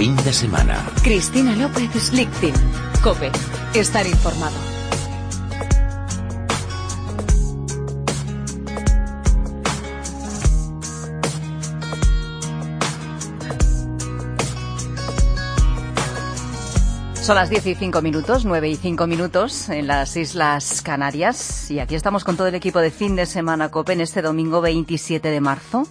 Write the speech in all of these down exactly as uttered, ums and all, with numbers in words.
fin de semana. Cristina López Slichting. COPE. Estar informado. Son las diez y cinco minutos, nueve y cinco minutos en las Islas Canarias. Y aquí estamos con todo el equipo de Fin de Semana COPE en este domingo veintisiete de marzo.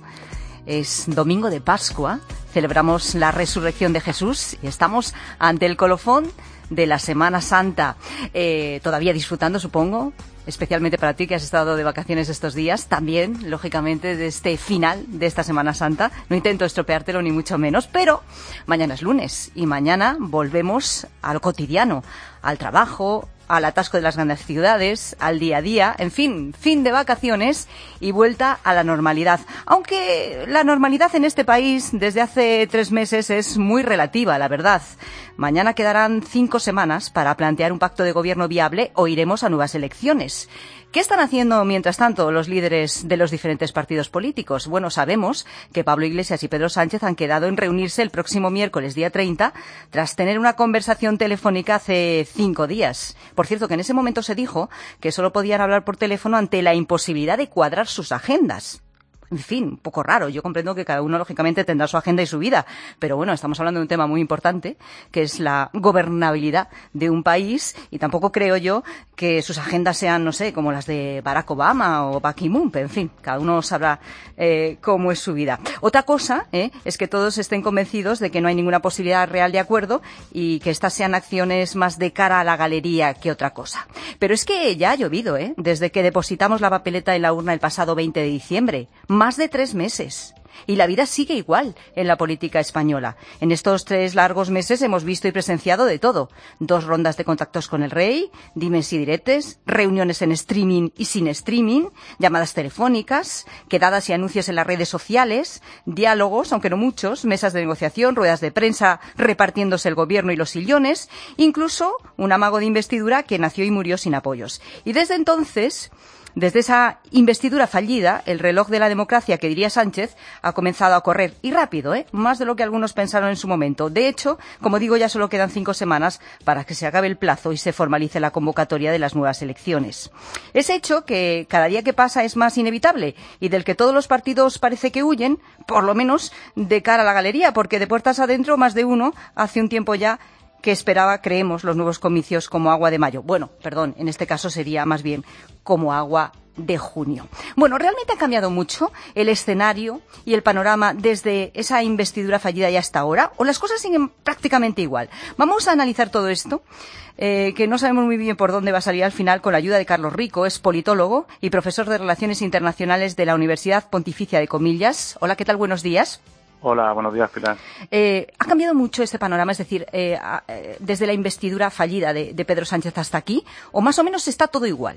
Es domingo de Pascua. Celebramos la resurrección de Jesús y estamos ante el colofón de la Semana Santa. Eh, todavía disfrutando, supongo, especialmente para ti que has estado de vacaciones estos días, también, lógicamente, de este final de esta Semana Santa. No intento estropeártelo ni mucho menos, pero mañana es lunes y mañana volvemos al cotidiano, al trabajo, al atasco de las grandes ciudades, al día a día, en fin, fin de vacaciones y vuelta a la normalidad. Aunque la normalidad en este país desde hace tres meses es muy relativa, la verdad. Mañana quedarán cinco semanas para plantear un pacto de gobierno viable o iremos a nuevas elecciones. ¿Qué están haciendo, mientras tanto, los líderes de los diferentes partidos políticos? Bueno, sabemos que Pablo Iglesias y Pedro Sánchez han quedado en reunirse el próximo miércoles, día treinta, tras tener una conversación telefónica hace cinco días. Por cierto, que en ese momento se dijo que solo podían hablar por teléfono ante la imposibilidad de cuadrar sus agendas. En fin, un poco raro. Yo comprendo que cada uno, lógicamente, tendrá su agenda y su vida. Pero bueno, estamos hablando de un tema muy importante, que es la gobernabilidad de un país. Y tampoco creo yo que sus agendas sean, no sé, como las de Barack Obama o Ban Ki-moon. En fin, cada uno sabrá eh, cómo es su vida. Otra cosa eh, es que todos estén convencidos de que no hay ninguna posibilidad real de acuerdo y que estas sean acciones más de cara a la galería que otra cosa. Pero es que ya ha llovido, ¿eh? Desde que depositamos la papeleta en la urna el pasado veinte de diciembre. Más de tres meses. Y la vida sigue igual en la política española. En estos tres largos meses hemos visto y presenciado de todo. Dos rondas de contactos con el rey, dimes y diretes, reuniones en streaming y sin streaming, llamadas telefónicas, quedadas y anuncios en las redes sociales, diálogos, aunque no muchos, mesas de negociación, ruedas de prensa repartiéndose el gobierno y los sillones, incluso un amago de investidura que nació y murió sin apoyos. Y desde entonces, desde esa investidura fallida, el reloj de la democracia, que diría Sánchez, ha comenzado a correr. Y rápido, ¿eh? Más de lo que algunos pensaron en su momento. De hecho, como digo, ya solo quedan cinco semanas para que se acabe el plazo y se formalice la convocatoria de las nuevas elecciones. Ese hecho que cada día que pasa es más inevitable y del que todos los partidos parece que huyen, por lo menos de cara a la galería, porque de puertas adentro más de uno hace un tiempo ya que esperaba, creemos, los nuevos comicios como agua de mayo. Bueno, perdón, en este caso sería más bien como agua de junio. Bueno, ¿realmente ha cambiado mucho el escenario y el panorama desde esa investidura fallida y hasta ahora? ¿O las cosas siguen prácticamente igual? Vamos a analizar todo esto, eh, que no sabemos muy bien por dónde va a salir al final, con la ayuda de Carlos Rico. Es politólogo y profesor de Relaciones Internacionales de la Universidad Pontificia de Comillas. Hola, ¿qué tal? Buenos días. Hola, buenos días, Pilar. Eh, ¿Ha cambiado mucho este panorama? Es decir, eh, eh, desde la investidura fallida de, de Pedro Sánchez hasta aquí, ¿o más o menos está todo igual?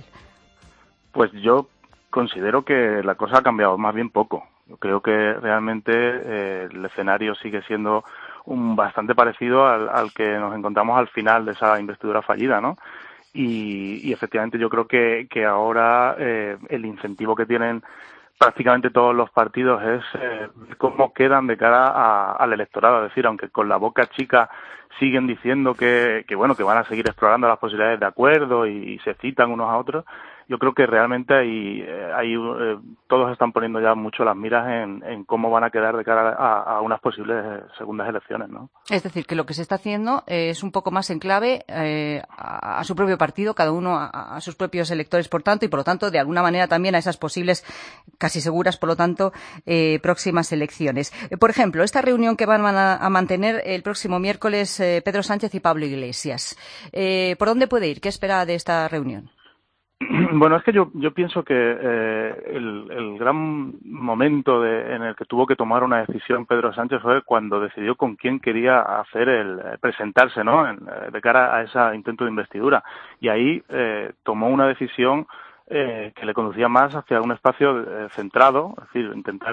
Pues yo considero que la cosa ha cambiado más bien poco. Yo creo que realmente eh, el escenario sigue siendo un bastante parecido al, al que nos encontramos al final de esa investidura fallida, ¿no? Y, y efectivamente yo creo que, que ahora eh, el incentivo que tienen prácticamente todos los partidos es eh, cómo quedan de cara a, al electorado. Es decir, aunque con la boca chica siguen diciendo que, que bueno, que van a seguir explorando las posibilidades de acuerdo y, y se citan unos a otros, yo creo que realmente ahí, ahí eh, todos están poniendo ya mucho las miras en, en cómo van a quedar de cara a, a unas posibles segundas elecciones, ¿no? Es decir, que lo que se está haciendo es un poco más en clave eh, a, a su propio partido, cada uno a, a sus propios electores, por tanto, y por lo tanto, de alguna manera también a esas posibles, casi seguras, por lo tanto, eh, próximas elecciones. Eh, por ejemplo, esta reunión que van a, a mantener el próximo miércoles eh, Pedro Sánchez y Pablo Iglesias, eh, ¿por dónde puede ir? ¿Qué espera de esta reunión? Bueno, es que yo yo pienso que eh, el, el gran momento de, en el que tuvo que tomar una decisión Pedro Sánchez fue cuando decidió con quién quería hacer el presentarse, ¿no? En, de cara a ese intento de investidura. Y ahí eh, tomó una decisión eh, que le conducía más hacia un espacio eh, centrado, es decir, intentar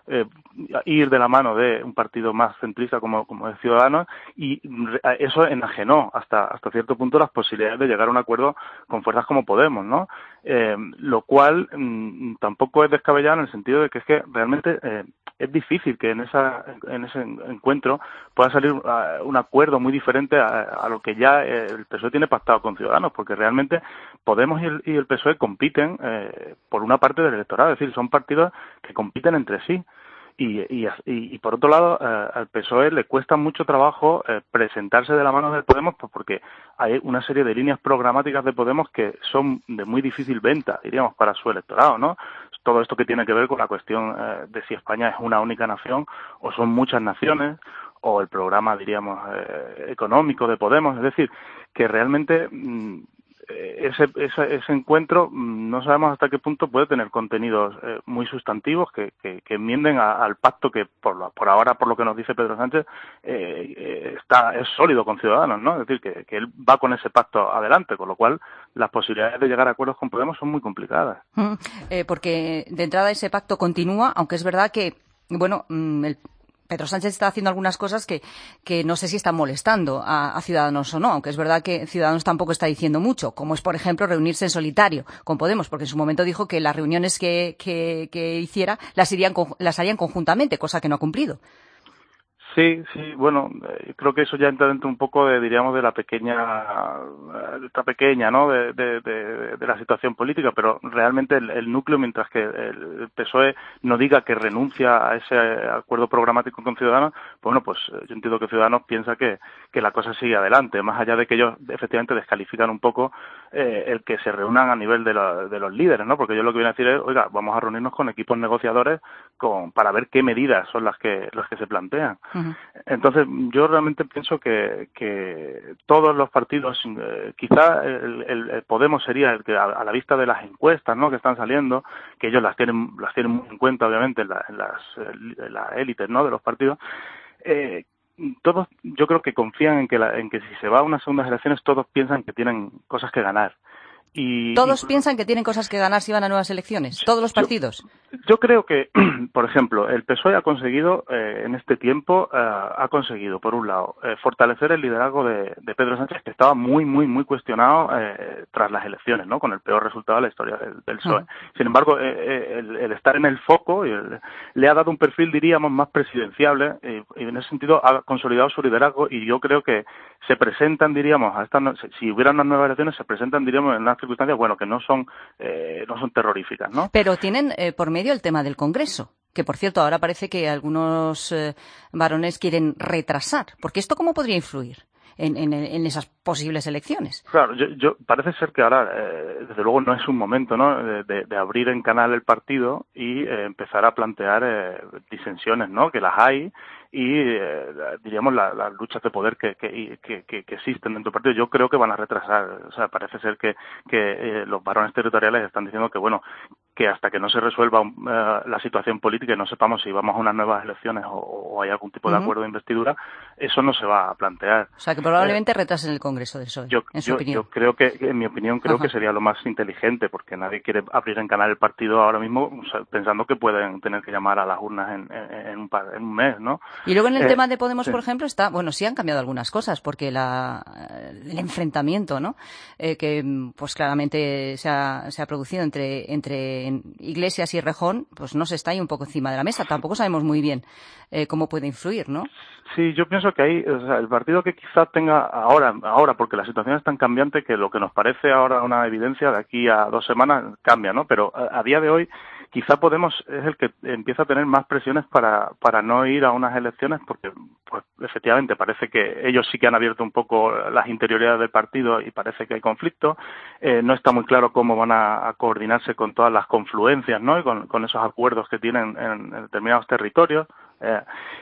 eh, ir de la mano de un partido más centrista como, como es Ciudadanos, y eso enajenó hasta hasta cierto punto las posibilidades de llegar a un acuerdo con fuerzas como Podemos, ¿no? Eh, lo cual mmm, tampoco es descabellado en el sentido de que es que realmente eh, es difícil que en esa en ese encuentro pueda salir uh, un acuerdo muy diferente a, a lo que ya eh, el P S O E tiene pactado con Ciudadanos, porque realmente Podemos y el, y el P S O E compiten eh, por una parte del electorado, es decir, son partidos que compiten entre sí. Y, y, y, y por otro lado, eh, al P S O E le cuesta mucho trabajo eh, presentarse de la mano de Podemos, pues porque hay una serie de líneas programáticas de Podemos que son de muy difícil venta, diríamos, para su electorado, ¿no? Todo esto que tiene que ver con la cuestión eh, de si España es una única nación o son muchas naciones, o el programa, diríamos, eh, económico de Podemos, es decir, que realmente mmm, Ese, ese, ese encuentro no sabemos hasta qué punto puede tener contenidos eh, muy sustantivos que, que, que enmienden a, al pacto que por, la, por ahora, por lo que nos dice Pedro Sánchez, eh, eh, está es sólido con Ciudadanos, ¿no? Es decir, que, que él va con ese pacto adelante, con lo cual las posibilidades de llegar a acuerdos con Podemos son muy complicadas. Mm, eh, porque de entrada ese pacto continúa, aunque es verdad que, bueno, el Pedro Sánchez está haciendo algunas cosas que, que no sé si están molestando a, a Ciudadanos o no, aunque es verdad que Ciudadanos tampoco está diciendo mucho, como es, por ejemplo, reunirse en solitario con Podemos, porque en su momento dijo que las reuniones que, que, que hiciera las, irían, las harían conjuntamente, cosa que no ha cumplido. Sí, sí, bueno, eh, creo que eso ya entra dentro un poco de, diríamos, de la pequeña, de esta pequeña, ¿no?, de, de, de, de la situación política, pero realmente el, el núcleo, mientras que el P S O E no diga que renuncia a ese acuerdo programático con Ciudadanos, bueno, pues yo entiendo que Ciudadanos piensa que, que la cosa sigue adelante, más allá de que ellos efectivamente descalifican un poco eh, el que se reúnan a nivel de, la, de los líderes, ¿no?, porque yo lo que viene a decir es, oiga, vamos a reunirnos con equipos negociadores con, para ver qué medidas son las que, las que se plantean. Uh-huh. Entonces, yo realmente pienso que, que todos los partidos, eh, quizá el, el, el Podemos sería el que, a, a la vista de las encuestas, ¿no?, que están saliendo, que ellos las tienen las tienen muy en cuenta, obviamente, en, la, en las en la élites, ¿no?, de los partidos, eh, todos, yo creo que confían en que, la, en que si se va a unas segundas elecciones, todos piensan que tienen cosas que ganar. Y, ¿Todos y, piensan que tienen cosas que ganar si van a nuevas elecciones? ¿Todos los partidos? Yo, yo creo que, por ejemplo, el P S O E ha conseguido, eh, en este tiempo, eh, ha conseguido, por un lado, eh, fortalecer el liderazgo de, de Pedro Sánchez, que estaba muy, muy, muy cuestionado eh, tras las elecciones, ¿no?, con el peor resultado de la historia del, del P S O E. Uh-huh. Sin embargo, eh, el, el estar en el foco y el, le ha dado un perfil, diríamos, más presidenciable, y, y en ese sentido ha consolidado su liderazgo, y yo creo que se presentan, diríamos, a esta, si hubiera unas nuevas elecciones, se presentan, diríamos, en unas circunstancias, bueno, que no son eh, no son terroríficas, ¿no? Pero tienen eh, por medio el tema del Congreso, que por cierto ahora parece que algunos eh, varones quieren retrasar, porque esto ¿cómo podría influir en, en, en esas posibles elecciones? Claro, yo, yo parece ser que ahora, eh, desde luego, no es un momento, ¿no?, de, de, de abrir en canal el partido y eh, empezar a plantear eh, disensiones, ¿no?, que las hay, y eh, diríamos las la luchas de poder que, que, que, que existen dentro del partido. Yo creo que van a retrasar, o sea, parece ser que, que eh, los varones territoriales están diciendo que, bueno, que hasta que no se resuelva uh, la situación política y no sepamos si vamos a unas nuevas elecciones o, o hay algún tipo de uh-huh. acuerdo de investidura, eso no se va a plantear. O sea, que probablemente eh, retrasen el Congreso del P S O E, yo, en su yo, opinión. Yo creo que, en mi opinión, creo uh-huh. que sería lo más inteligente, porque nadie quiere abrir en canal el partido ahora mismo, o sea, pensando que pueden tener que llamar a las urnas en, en, en, un, par, en un mes, ¿no? Y luego en el eh, tema de Podemos, sí. por ejemplo, está, bueno, sí han cambiado algunas cosas, porque la, el enfrentamiento, ¿no?, eh, que pues claramente se ha, se ha producido entre, entre Iglesias y Rejón, pues no se está ahí un poco encima de la mesa. Tampoco sabemos muy bien eh, cómo puede influir, ¿no? Sí, yo pienso que ahí, o sea, el partido que quizás tenga ahora, ahora, porque la situación es tan cambiante que lo que nos parece ahora una evidencia de aquí a dos semanas cambia, ¿no? Pero a, a día de hoy, quizá Podemos es el que empieza a tener más presiones para, para no ir a unas elecciones, porque, pues, efectivamente parece que ellos sí que han abierto un poco las interioridades del partido y parece que hay conflicto. Eh, no está muy claro cómo van a, a coordinarse con todas las confluencias, ¿no?, y con, con esos acuerdos que tienen en, en determinados territorios. Eh,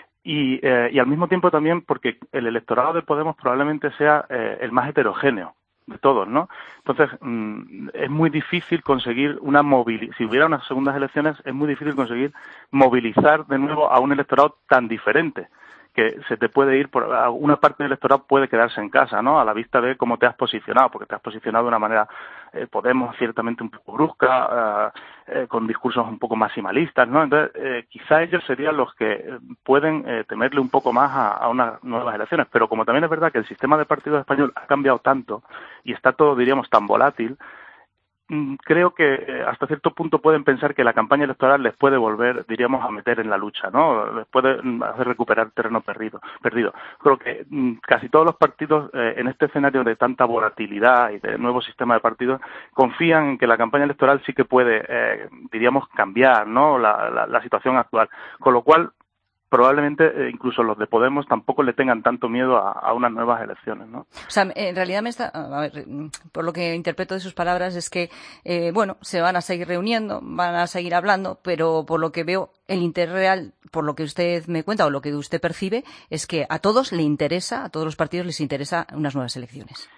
Y, eh, y al mismo tiempo también porque el electorado de Podemos probablemente sea eh, el más heterogéneo de todos, ¿no? Entonces, mmm, es muy difícil conseguir una movilización. Si hubiera unas segundas elecciones, es muy difícil conseguir movilizar de nuevo a un electorado tan diferente, que se te puede ir, por una parte del electorado puede quedarse en casa, ¿no? A la vista de cómo te has posicionado, porque te has posicionado de una manera, eh, Podemos, ciertamente un poco brusca, eh, eh, con discursos un poco maximalistas, ¿no? Entonces, eh, quizá ellos serían los que pueden eh, temerle un poco más a, a unas nuevas elecciones, pero como también es verdad que el sistema de partidos español ha cambiado tanto y está todo, diríamos, tan volátil, creo que hasta cierto punto pueden pensar que la campaña electoral les puede volver, diríamos, a meter en la lucha, ¿no? Les puede hacer recuperar terreno perdido. perdido. Creo que casi todos los partidos eh, en este escenario de tanta volatilidad y de nuevo sistema de partidos confían en que la campaña electoral sí que puede, eh, diríamos, cambiar, ¿no? La, la, la situación actual. Con lo cual, probablemente eh, incluso los de Podemos tampoco le tengan tanto miedo a, a unas nuevas elecciones, ¿no? O sea, en realidad me está, a ver, por lo que interpreto de sus palabras es que, eh, bueno, se van a seguir reuniendo, van a seguir hablando, pero por lo que veo, el interés real, por lo que usted me cuenta o lo que usted percibe, es que a todos le interesa, a todos los partidos les interesa unas nuevas elecciones.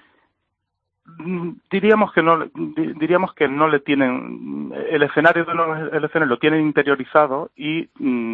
Diríamos que no, diríamos que no le tienen, el escenario de las elecciones lo tienen interiorizado y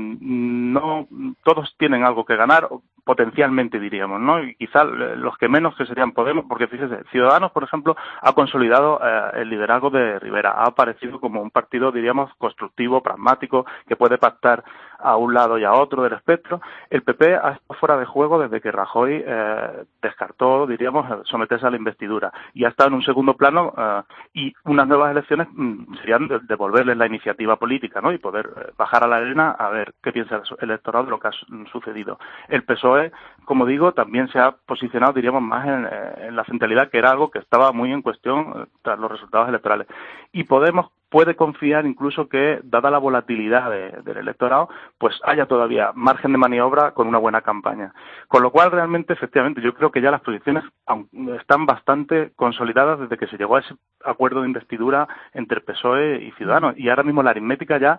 no todos tienen algo que ganar, potencialmente diríamos, ¿no? Y quizá los que menos que serían Podemos, porque fíjese, Ciudadanos, por ejemplo, ha consolidado eh, el liderazgo de Rivera, ha aparecido como un partido, diríamos, constructivo, pragmático, que puede pactar a un lado y a otro del espectro. El P P ha estado fuera de juego desde que Rajoy eh, descartó, diríamos, someterse a la investidura y ha estado en un segundo plano eh, y unas nuevas elecciones mm, serían de, devolverles la iniciativa política, ¿no? Y poder eh, bajar a la arena a ver qué piensa el electorado de lo que ha su- sucedido. El P S O E, como digo, también se ha posicionado, diríamos, más en, en la centralidad, que era algo que estaba muy en cuestión eh, tras los resultados electorales. Y Podemos puede confiar incluso que, dada la volatilidad de, del electorado, pues haya todavía margen de maniobra con una buena campaña. Con lo cual, realmente, efectivamente, yo creo que ya las posiciones están bastante consolidadas desde que se llegó a ese acuerdo de investidura entre P S O E y Ciudadanos. Y ahora mismo la aritmética ya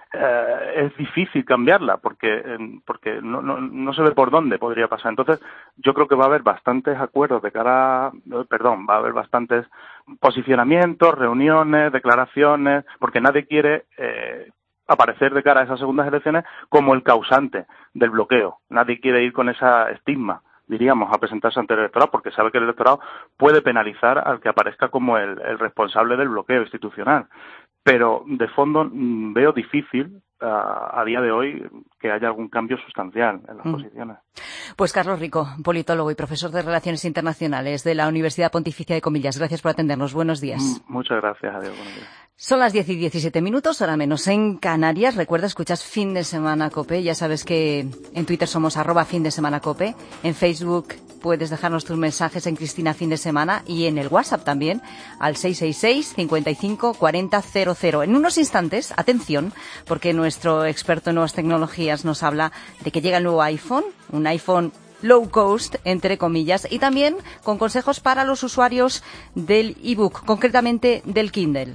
eh, es difícil cambiarla porque eh, porque no, no, no se ve por dónde podría pasar. Entonces, yo creo que va a haber bastantes acuerdos de cara, a, perdón, va a haber bastantes posicionamientos, reuniones, declaraciones, porque nadie quiere eh, aparecer de cara a esas segundas elecciones como el causante del bloqueo. Nadie quiere ir con esa estigma, diríamos, a presentarse ante el electorado, porque sabe que el electorado puede penalizar al que aparezca como el, el responsable del bloqueo institucional. Pero, de fondo, veo difícil a, a día de hoy que haya algún cambio sustancial en las mm. posiciones. Pues Carlos Rico, politólogo y profesor de Relaciones Internacionales de la Universidad Pontificia de Comillas. Gracias por atendernos. Buenos días. Mm, muchas gracias. Adiós. Buenos días. Son las diez y diecisiete minutos, hora menos en Canarias. Recuerda, escuchas Fin de Semana COPE. Ya sabes que en Twitter somos arroba Fin de Semana COPE. En Facebook puedes dejarnos tus mensajes en Cristina Fin de Semana y en el WhatsApp también al seis seis seis, cinco cinco, cuatro cero cero cero. En unos instantes, atención, porque nuestro experto en nuevas tecnologías nos habla de que llega el nuevo iPhone, un iPhone low cost, entre comillas, y también con consejos para los usuarios del ebook, concretamente del Kindle.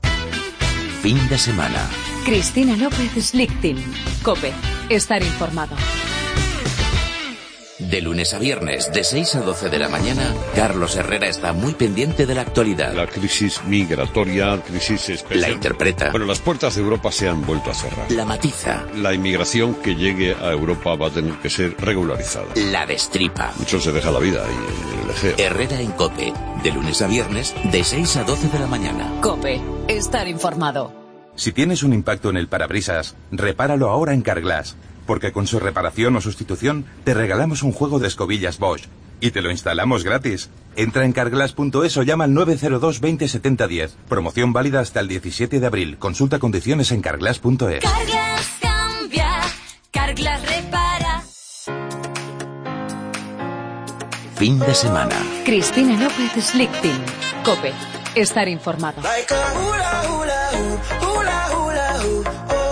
Fin de semana. Cristina López Slichting. COPE. Estar informado. De lunes a viernes, de seis a doce de la mañana, Carlos Herrera está muy pendiente de la actualidad. La crisis migratoria, crisis especial. La interpreta. Bueno, las puertas de Europa se han vuelto a cerrar. La matiza. La inmigración que llegue a Europa va a tener que ser regularizada. La destripa. Mucho se deja la vida y el ejeo. Herrera en COPE. De lunes a viernes, de seis a doce de la mañana. COPE. Estar informado. Si tienes un impacto en el parabrisas, repáralo ahora en Carglass. Porque con su reparación o sustitución te regalamos un juego de escobillas Bosch y te lo instalamos gratis. Entra en carglass punto es o llama al nueve cero dos, veinte, setenta, diez. Promoción válida hasta el diecisiete de abril. Consulta condiciones en carglass punto es. Carglass cambia, Carglass repara. Fin de semana. Cristina López Slichting. COPE. Estar informado. Like a hula, hula, hula, hula, hula.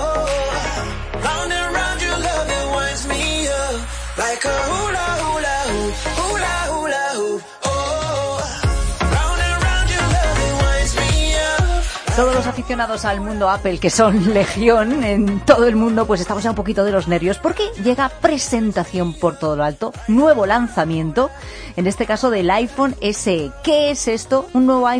Like a hula hula hoop, hula hula hoop, oh. Round and round your love it winds me up. Todos los aficionados al mundo Apple, que son legión en todo el mundo, pues estamos ya un poquito de los nervios porque llega presentación por todo lo alto, nuevo lanzamiento, en este caso del iPhone ese e. ¿Qué es esto? Un nuevo iPhone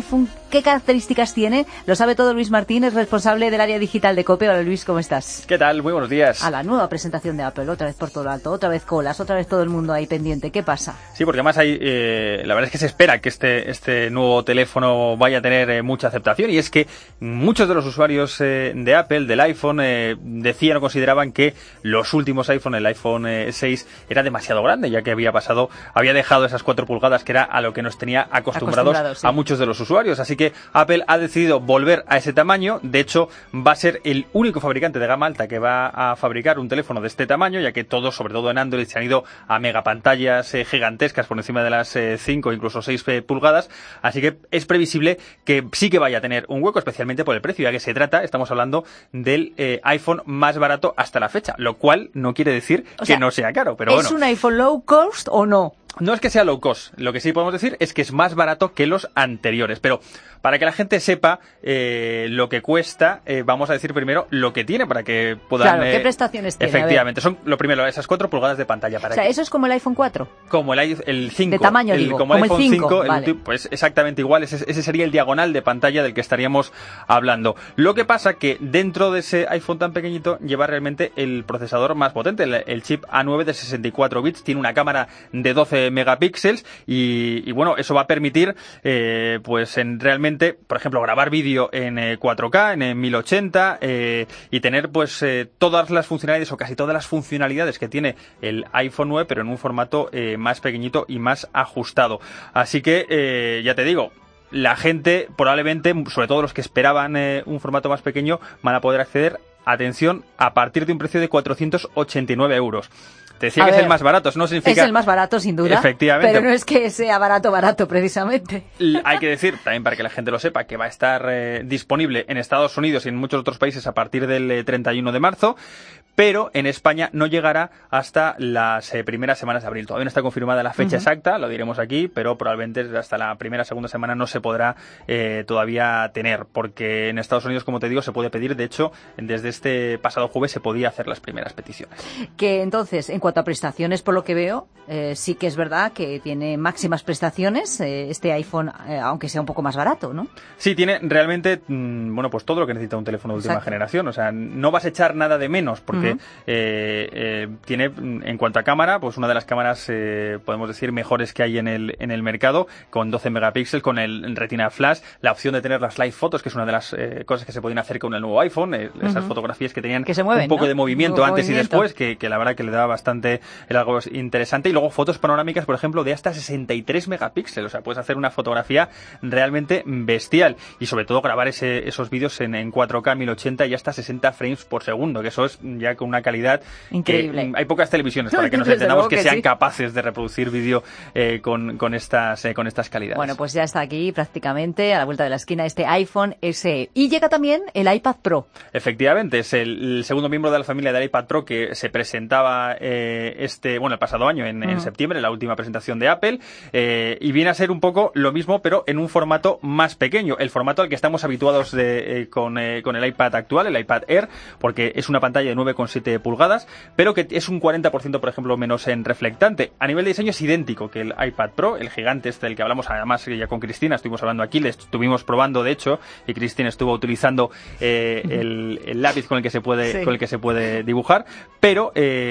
¿Qué características tiene? Lo sabe todo Luis Martínez, responsable del área digital de COPE. Hola Luis, ¿cómo estás? ¿Qué tal? Muy buenos días. A la nueva presentación de Apple, otra vez por todo lo alto, otra vez colas, otra vez todo el mundo ahí pendiente. ¿Qué pasa? Sí, porque además hay, eh, la verdad es que se espera que este, este nuevo teléfono vaya a tener eh, mucha aceptación, y es que muchos de los usuarios eh, de Apple, del iPhone, eh, decían o consideraban que los últimos iPhone, el iPhone eh, seis, era demasiado grande, ya que había pasado, había dejado esas cuatro pulgadas, que era a lo que nos tenía acostumbrados, acostumbrados sí. a muchos de los usuarios. Así que Apple ha decidido volver a ese tamaño. De hecho, va a ser el único fabricante de gama alta que va a fabricar un teléfono de este tamaño, ya que todos, sobre todo en Android, se han ido a megapantallas eh, gigantescas por encima de las eh, cinco, incluso seis eh, pulgadas. Así que es previsible que sí que vaya a tener un hueco, especialmente por el precio, ya que se trata, estamos hablando del eh, iPhone más barato hasta la fecha, lo cual no quiere decir o sea, que no sea caro, pero ¿es bueno. un iPhone low cost o no? No es que sea low cost, lo que sí podemos decir es que es más barato que los anteriores, pero para que la gente sepa eh, lo que cuesta, eh, vamos a decir primero lo que tiene, para que puedan... Claro, ¿qué eh, prestaciones tiene? Efectivamente, son lo primero, esas cuatro pulgadas de pantalla. Para o sea, que, ¿eso es como el iPhone cuatro? Como el, el cinco. De tamaño, el, digo, como, como el iPhone el cinco, cinco, vale. el, pues exactamente igual, ese, ese sería el diagonal de pantalla del que estaríamos hablando. Lo que pasa que dentro de ese iPhone tan pequeñito lleva realmente el procesador más potente, el, el chip A nueve de sesenta y cuatro bits, tiene una cámara de doce megapíxeles y, y bueno, eso va a permitir eh, pues en realmente, por ejemplo, grabar vídeo en eh, cuatro K, en eh, mil ochenta eh, y tener pues eh, todas las funcionalidades o casi todas las funcionalidades que tiene el iPhone nueve, pero en un formato eh, más pequeñito y más ajustado. Así que eh, ya te digo, la gente probablemente, sobre todo los que esperaban eh, un formato más pequeño, van a poder acceder, atención, a partir de un precio de cuatrocientos ochenta y nueve euros. Te decía a que ver, es el más barato, eso no significa... Es el más barato, sin duda. Efectivamente. Pero no es que sea barato, barato, precisamente. Hay que decir, también para que la gente lo sepa, que va a estar eh, disponible en Estados Unidos y en muchos otros países a partir del eh, treinta y uno de marzo, pero en España no llegará hasta las eh, primeras semanas de abril. Todavía no está confirmada la fecha uh-huh. exacta, lo diremos aquí, pero probablemente hasta la primera segunda semana no se podrá eh, todavía tener, porque en Estados Unidos, como te digo, se puede pedir. De hecho, desde este pasado jueves se podía hacer las primeras peticiones. Que entonces, en cuanto a prestaciones, por lo que veo, eh, sí que es verdad que tiene máximas prestaciones eh, este iPhone, eh, aunque sea un poco más barato, ¿no? Sí, tiene realmente, mmm, bueno, pues todo lo que necesita un teléfono de última Exacto. generación. O sea, no vas a echar nada de menos, porque uh-huh. eh, eh, tiene, en cuanto a cámara, pues una de las cámaras, eh, podemos decir, mejores que hay en el, en el mercado, con doce megapíxeles, con el Retina Flash, la opción de tener las live photos, que es una de las eh, cosas que se pueden hacer con el nuevo iPhone, eh, esas uh-huh. fotografías que tenían que se mueven, un poco ¿no? de movimiento un antes movimiento. y después, que, que la verdad que le daba bastante, era algo interesante. Y luego fotos panorámicas, por ejemplo, de hasta sesenta y tres megapíxeles, o sea, puedes hacer una fotografía realmente bestial, y sobre todo grabar ese, esos vídeos en, en cuatro K, mil ochenta y hasta sesenta frames por segundo, que eso es ya con una calidad increíble. Que, hay pocas televisiones, para que nos entendamos, que, que sean sí. capaces de reproducir vídeo eh, con, con, estas, eh, con estas calidades. Bueno, pues ya está aquí prácticamente a la vuelta de la esquina este iPhone ese E. Y llega también el iPad Pro. Efectivamente, es el, el segundo miembro de la familia del iPad Pro que se presentaba eh, este, bueno, el pasado año, en, uh-huh. en septiembre, la última presentación de Apple, eh, y viene a ser un poco lo mismo, pero en un formato más pequeño, el formato al que estamos habituados de, eh, con, eh, con el iPad actual, el iPad Air, porque es una pantalla de nueve coma siete pulgadas, pero que es un cuarenta por ciento, por ejemplo, menos en reflectante. A nivel de diseño es idéntico que el iPad Pro, el gigante este del que hablamos, además ya con Cristina estuvimos hablando aquí, le estuvimos probando, de hecho, y Cristina estuvo utilizando eh, el, el lápiz con el que se puede, sí. con el que se puede dibujar, pero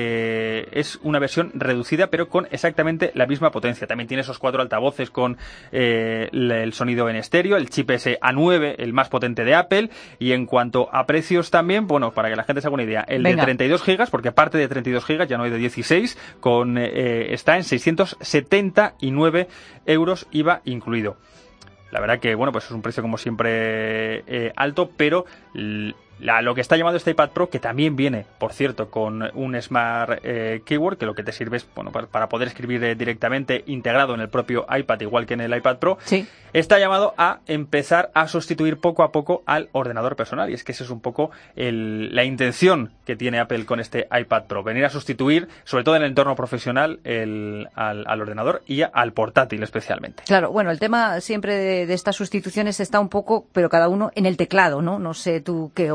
eh, es una versión reducida, pero con exactamente la misma potencia. También tiene esos cuatro altavoces con eh, el sonido en estéreo, el chip ese A nueve, el más potente de Apple, y en cuanto a precios también, bueno, para que la gente se haga una idea, el Venga. de treinta y dos gigas, porque aparte de treinta y dos gigas, ya no hay de dieciséis, con eh, está en seiscientos setenta y nueve euros I V A incluido. La verdad que, bueno, pues es un precio como siempre eh, alto, pero la, lo que está llamado este iPad Pro, que también viene, por cierto, con un Smart eh, Keyboard, que lo que te sirve es, bueno, para, para poder escribir eh, directamente integrado en el propio iPad, igual que en el iPad Pro, sí. está llamado a empezar a sustituir poco a poco al ordenador personal, y es que esa es un poco el, la intención que tiene Apple con este iPad Pro, venir a sustituir, sobre todo en el entorno profesional, el, al, al ordenador y al portátil especialmente. Claro, bueno, el tema siempre de, de estas sustituciones está un poco, pero cada uno en el teclado, ¿no? No sé tú qué opinas.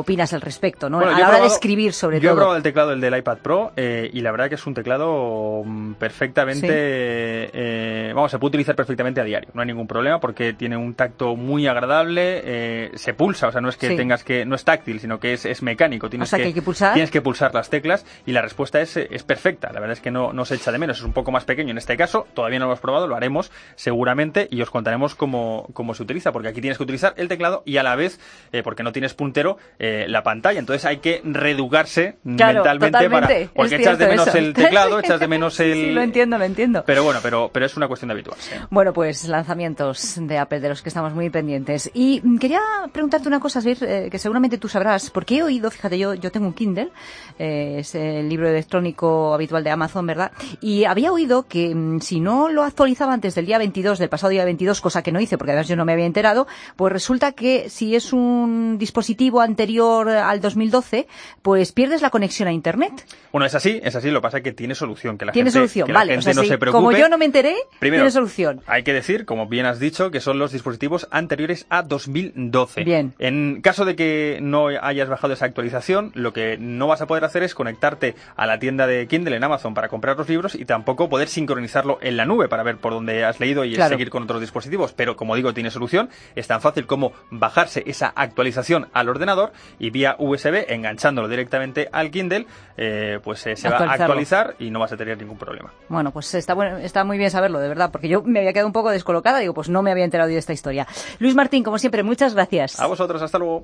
opinas al respecto, ¿no? Bueno, a yo la he hora probado, de escribir, sobre yo todo. Yo he probado el teclado, el del iPad Pro, eh, y la verdad que es un teclado perfectamente, sí. eh, vamos, se puede utilizar perfectamente a diario, no hay ningún problema porque tiene un tacto muy agradable, eh, se pulsa, o sea, no es que sí. tengas que, no es táctil, sino que es, es mecánico, tienes o sea, que, que hay que pulsar. Tienes que pulsar las teclas y la respuesta es, es perfecta, la verdad es que no, no se echa de menos, es un poco más pequeño en este caso, todavía no lo hemos probado, lo haremos seguramente y os contaremos cómo, cómo se utiliza, porque aquí tienes que utilizar el teclado y a la vez, eh, porque no tienes puntero, eh, la pantalla, entonces hay que reeducarse claro, mentalmente para, porque es echas de menos eso. el teclado, echas de menos el... Sí, lo entiendo, lo entiendo. Pero bueno, pero, pero es una cuestión de habituarse. Bueno, pues lanzamientos de Apple de los que estamos muy pendientes. Y quería preguntarte una cosa, Svir, eh, que seguramente tú sabrás, porque he oído, fíjate, yo, yo tengo un Kindle, eh, es el libro electrónico habitual de Amazon, ¿verdad? Y había oído que mm, si no lo actualizaba antes del día veintidós, del pasado día veintidós, cosa que no hice, porque además yo no me había enterado, pues resulta que si es un dispositivo anterior al dos mil doce, pues pierdes la conexión a Internet. Bueno, es así, es así, lo que pasa es que tiene solución. Que la tiene gente, solución, que vale. La gente o sea, no sí, se preocupe. Como yo no me enteré, Primero, tiene solución. Hay que decir, como bien has dicho, que son los dispositivos anteriores a dos mil doce. Bien. En caso de que no hayas bajado esa actualización, lo que no vas a poder hacer es conectarte a la tienda de Kindle en Amazon para comprar los libros y tampoco poder sincronizarlo en la nube para ver por dónde has leído y claro. seguir con otros dispositivos. Pero como digo, tiene solución. Es tan fácil como bajarse esa actualización al ordenador y vía U S B, enganchándolo directamente al Kindle, eh, pues eh, se va a actualizar y no vas a tener ningún problema. Bueno, pues está bueno, está muy bien saberlo, de verdad, porque yo me había quedado un poco descolocada, digo, pues no me había enterado de esta historia. Luis Martín, como siempre, muchas gracias. A vosotros, hasta luego.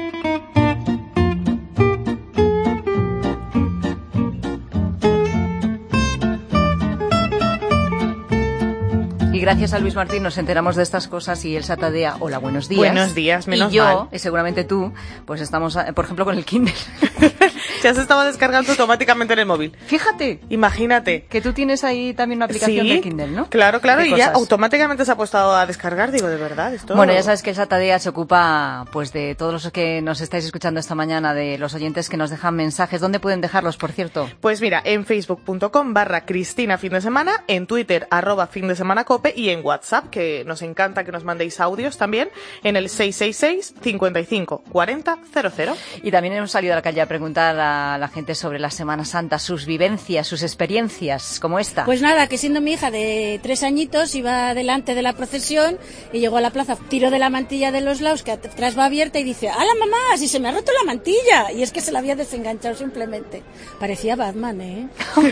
Y gracias a Luis Martín nos enteramos de estas cosas y él satadea, hola, buenos días. Buenos días, menos y yo, mal. y seguramente tú, pues estamos, por ejemplo, con el Kindle. Se has estado descargando automáticamente en el móvil. Fíjate. Imagínate. Que tú tienes ahí también una aplicación sí, de Kindle, ¿no? Claro, claro, ¿Qué y cosas? ya automáticamente se ha puesto a descargar, digo, de verdad, esto... Bueno, ya sabes que el Satadea se ocupa, pues, de todos los que nos estáis escuchando esta mañana, de los oyentes que nos dejan mensajes. ¿Dónde pueden dejarlos, por cierto? Pues mira, en facebook.com barra Cristina fin de semana, en Twitter arroba fin de semana cope y en WhatsApp, que nos encanta que nos mandéis audios también, en el seis seis seis, cincuenta y cinco, cuarenta, cero cero. Y también hemos salido a la calle a preguntar a la gente sobre la Semana Santa, sus vivencias, sus experiencias, como esta. Pues nada, que siendo mi hija de tres añitos, iba delante de la procesión y llegó a la plaza, tiró de la mantilla de los lados, que atrás va abierta, y dice, ¡hala, mamá, si se me ha roto la mantilla! Y es que se la había desenganchado simplemente. Parecía Batman, ¿eh?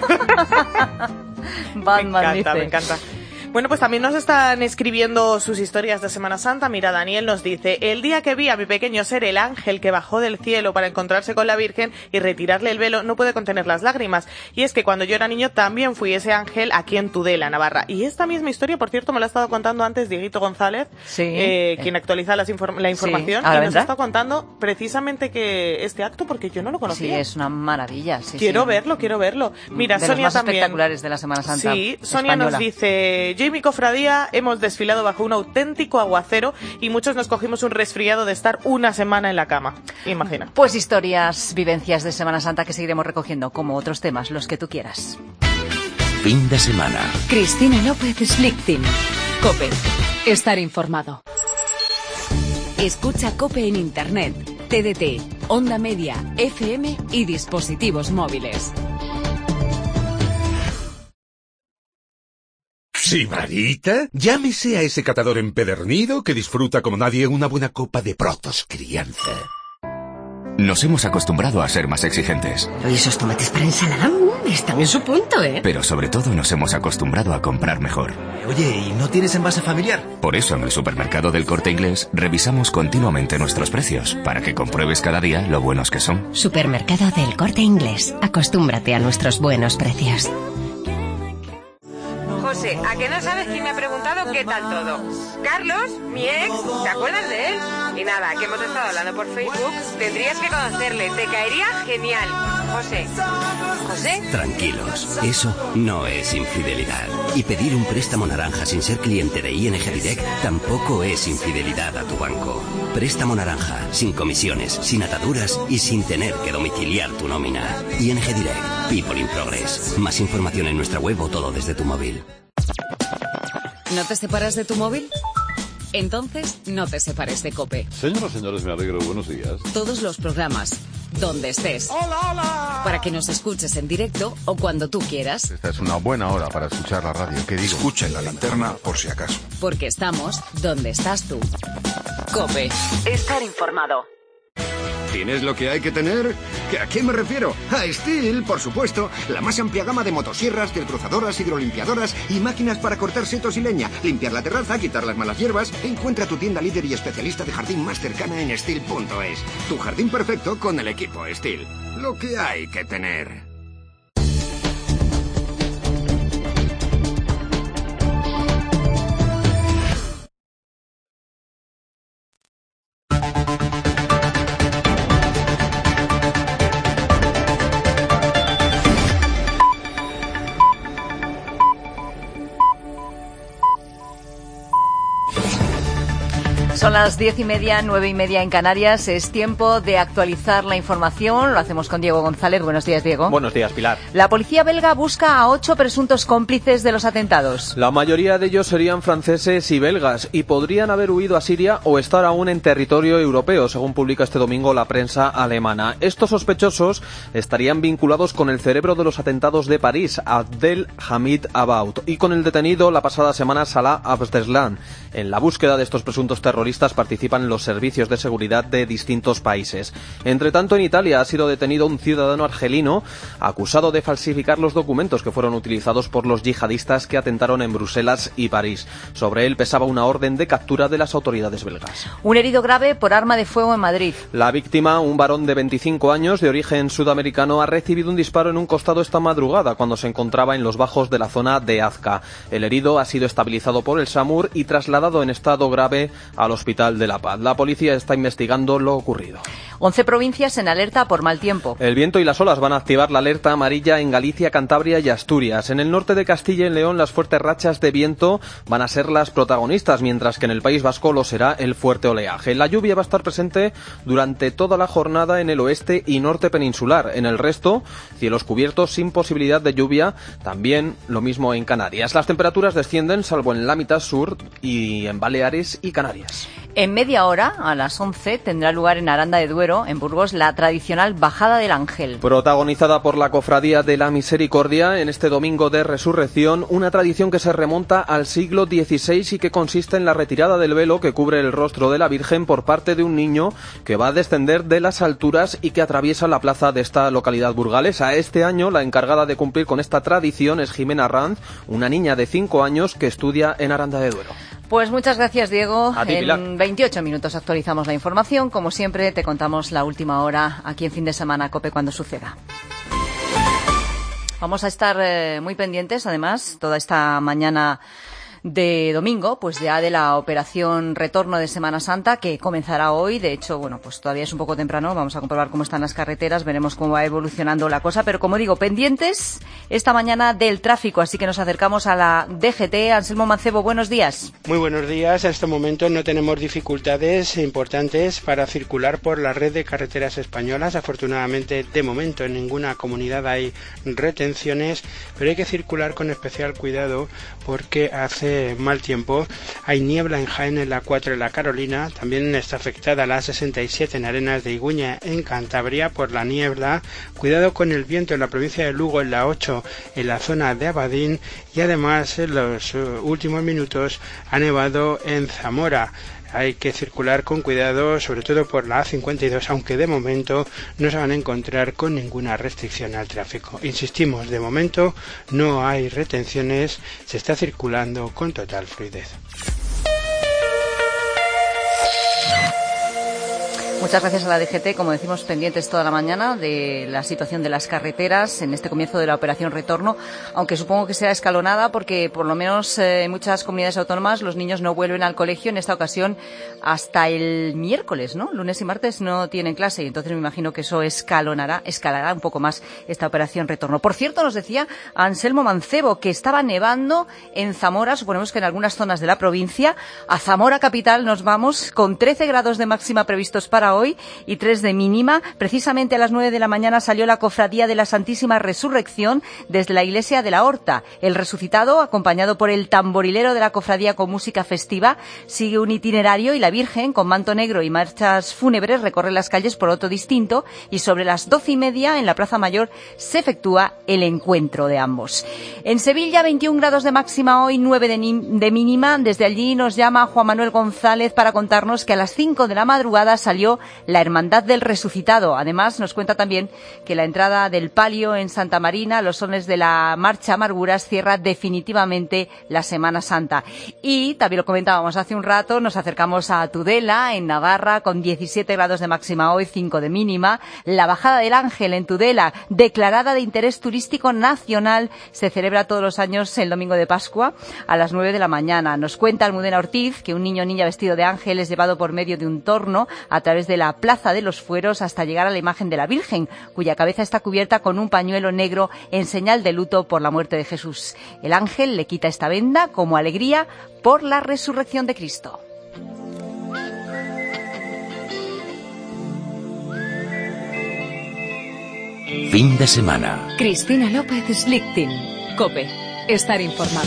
Batman, me encanta, dice. me encanta. Bueno, pues también nos están escribiendo sus historias de Semana Santa. Mira, Daniel nos dice, el día que vi a mi pequeño ser el ángel que bajó del cielo para encontrarse con la Virgen y retirarle el velo, no pude contener las lágrimas. Y es que cuando yo era niño también fui ese ángel aquí en Tudela, Navarra. Y esta misma historia, por cierto, me la ha estado contando antes Dieguito González, sí. eh, quien actualiza las inform- la información, sí. y nos ¿verdad? ha estado contando precisamente que este acto, porque yo no lo conocía. Sí, es una maravilla. Sí, quiero sí. verlo, quiero verlo. Mira, de Sonia los más también. espectaculares de la Semana Santa Sí, Sonia española. nos dice, yo y mi cofradía hemos desfilado bajo un auténtico aguacero y muchos nos cogimos un resfriado de estar una semana en la cama. Imagina. Pues historias, vivencias de Semana Santa que seguiremos recogiendo, como otros temas, los que tú quieras. Fin de semana. Cristina López Slichting. COPE. Estar informado. Escucha COPE en Internet, T D T, Onda Media, F M y dispositivos móviles. ¿Sibarita? Llámese a ese catador empedernido que disfruta como nadie una buena copa de Protos Crianza. Nos hemos acostumbrado a ser más exigentes. Oye, esos tomates para ensalada uh, están en su punto, ¿eh? Pero sobre todo nos hemos acostumbrado a comprar mejor. Oye, ¿y no tienes envase familiar? Por eso en el supermercado del Corte Inglés revisamos continuamente nuestros precios, para que compruebes cada día lo buenos que son. Supermercado del Corte Inglés. Acostúmbrate a nuestros buenos precios. José, ¿a que no sabes quién me ha preguntado qué tal todo? Carlos, mi ex, ¿te acuerdas de él? Y nada, que hemos estado hablando por Facebook. Tendrías que conocerle, te caería genial. José. ¿José? Tranquilos, eso no es infidelidad. Y pedir un préstamo naranja sin ser cliente de I N G Direct tampoco es infidelidad a tu banco. Préstamo naranja, sin comisiones, sin ataduras y sin tener que domiciliar tu nómina. I N G Direct, People in Progress. Más información en nuestra web o todo desde tu móvil. ¿No te separas de tu móvil? Entonces, no te separes de COPE. Señoras y señores, me alegro. Buenos días. Todos los programas, donde estés. ¡Hola, hola! Para que nos escuches en directo o cuando tú quieras. Esta es una buena hora para escuchar la radio. ¿Qué digo? Escuchen la linterna por si acaso. Porque estamos donde estás tú. COPE. Estar informado. ¿Tienes lo que hay que tener? ¿A qué me refiero? A Stihl, por supuesto. La más amplia gama de motosierras, desbrozadoras, hidrolimpiadoras y máquinas para cortar setos y leña, limpiar la terraza, quitar las malas hierbas. Encuentra tu tienda líder y especialista de jardín más cercana en Stihl punto es. Tu jardín perfecto con el equipo Stihl. Lo que hay que tener. Son las diez y media, nueve y media en Canarias. Es tiempo de actualizar la información. Lo hacemos con Diego González. Buenos días, Diego. Buenos días, Pilar. La policía belga busca a ocho presuntos cómplices de los atentados. La mayoría de ellos serían franceses y belgas y podrían haber huido a Siria o estar aún en territorio europeo, según publica este domingo la prensa alemana. Estos sospechosos estarían vinculados con el cerebro de los atentados de París, Abdel Hamid Abaoud, y con el detenido la pasada semana Salah Abdeslam. En la búsqueda de estos presuntos terroristas participan los servicios de seguridad de distintos países. Entre tanto, en Italia ha sido detenido un ciudadano argelino acusado de falsificar los documentos que fueron utilizados por los yihadistas que atentaron en Bruselas y París. Sobre él pesaba una orden de captura de las autoridades belgas. Un herido grave por arma de fuego en Madrid. La víctima, un varón de veinticinco años de origen sudamericano, ha recibido un disparo en un costado esta madrugada cuando se encontraba en los bajos de la zona de Azca. El herido ha sido estabilizado por el SAMUR y trasladado en estado grave al Hospital de La Paz. La policía está investigando lo ocurrido. once provincias en alerta por mal tiempo. El viento y las olas van a activar la alerta amarilla en Galicia, Cantabria y Asturias. En el norte de Castilla y León las fuertes rachas de viento van a ser las protagonistas, mientras que en el País Vasco lo será el fuerte oleaje. La lluvia va a estar presente durante toda la jornada en el oeste y norte peninsular. En el resto, cielos cubiertos sin posibilidad de lluvia, también lo mismo en Canarias. Las temperaturas descienden, salvo en la mitad sur y en Baleares y Canarias. En media hora, a las once, tendrá lugar en Aranda de Duero, en Burgos, la tradicional Bajada del Ángel. Protagonizada por la Cofradía de la Misericordia en este domingo de Resurrección, una tradición que se remonta al siglo dieciséis y que consiste en la retirada del velo que cubre el rostro de la Virgen por parte de un niño que va a descender de las alturas y que atraviesa la plaza de esta localidad burgalesa. Este año, la encargada de cumplir con esta tradición es Jimena Ranz, una niña de cinco años que estudia en Aranda de Duero. Pues muchas gracias, Diego. A ti, Pilar. En veintiocho minutos actualizamos la información. Como siempre, te contamos la última hora aquí en Fin de Semana COPE cuando suceda. Vamos a estar eh, muy pendientes, además, toda esta mañana de domingo, pues ya de la operación retorno de Semana Santa, que comenzará hoy. De hecho, bueno, pues todavía es un poco temprano, vamos a comprobar cómo están las carreteras, veremos cómo va evolucionando la cosa, pero como digo, pendientes esta mañana del tráfico, así que nos acercamos a la D G T. Anselmo Mancebo, buenos días. Muy buenos días. En este momento no tenemos dificultades importantes para circular por la red de carreteras españolas. Afortunadamente, de momento en ninguna comunidad hay retenciones, pero hay que circular con especial cuidado porque hace mal tiempo. Hay niebla en Jaén, en la cuatro en la Carolina. También está afectada la A sesenta y siete en Arenas de Iguña, en Cantabria, por la niebla. Cuidado con el viento en la provincia de Lugo, en la ocho en la zona de Abadín. Y además, en los últimos minutos ha nevado en Zamora. Hay que circular con cuidado, sobre todo por la A cincuenta y dos, aunque de momento no se van a encontrar con ninguna restricción al tráfico. Insistimos, de momento no hay retenciones, se está circulando con total fluidez. Muchas gracias a la D G T, como decimos, pendientes toda la mañana de la situación de las carreteras en este comienzo de la operación retorno, aunque supongo que será escalonada porque por lo menos eh, en muchas comunidades autónomas los niños no vuelven al colegio en esta ocasión hasta el miércoles, ¿no? Lunes y martes no tienen clase y entonces me imagino que eso escalonará, escalará un poco más esta operación retorno. Por cierto, nos decía Anselmo Mancebo que estaba nevando en Zamora, suponemos que en algunas zonas de la provincia. A Zamora capital nos vamos con trece grados de máxima previstos para para hoy y tres de mínima. Precisamente a las nueve de la mañana salió la Cofradía de la Santísima Resurrección desde la iglesia de la Horta. El resucitado, acompañado por el tamborilero de la cofradía con música festiva, sigue un itinerario y la Virgen, con manto negro y marchas fúnebres, recorre las calles por otro distinto y sobre las doce y media en la Plaza Mayor se efectúa el encuentro de ambos. En Sevilla, veintiún grados de máxima hoy, nueve de, de mínima. Desde allí nos llama Juan Manuel González para contarnos que a las cinco de la madrugada salió la Hermandad del Resucitado. Además, nos cuenta también que la entrada del palio en Santa Marina, los sones de la Marcha Amarguras, cierra definitivamente la Semana Santa. Y también lo comentábamos hace un rato, nos acercamos a Tudela, en Navarra, con diecisiete grados de máxima hoy, cinco de mínima. La Bajada del Ángel en Tudela, declarada de interés turístico nacional, se celebra todos los años el domingo de Pascua a las nueve de la mañana. Nos cuenta Almudena Ortiz que un niño o niña vestido de ángel es llevado por medio de un torno a través de la Plaza de los Fueros hasta llegar a la imagen de la Virgen, cuya cabeza está cubierta con un pañuelo negro en señal de luto por la muerte de Jesús. El ángel le quita esta venda como alegría por la resurrección de Cristo. Fin de semana. Cristina López Slichting. COPE. Estar informado.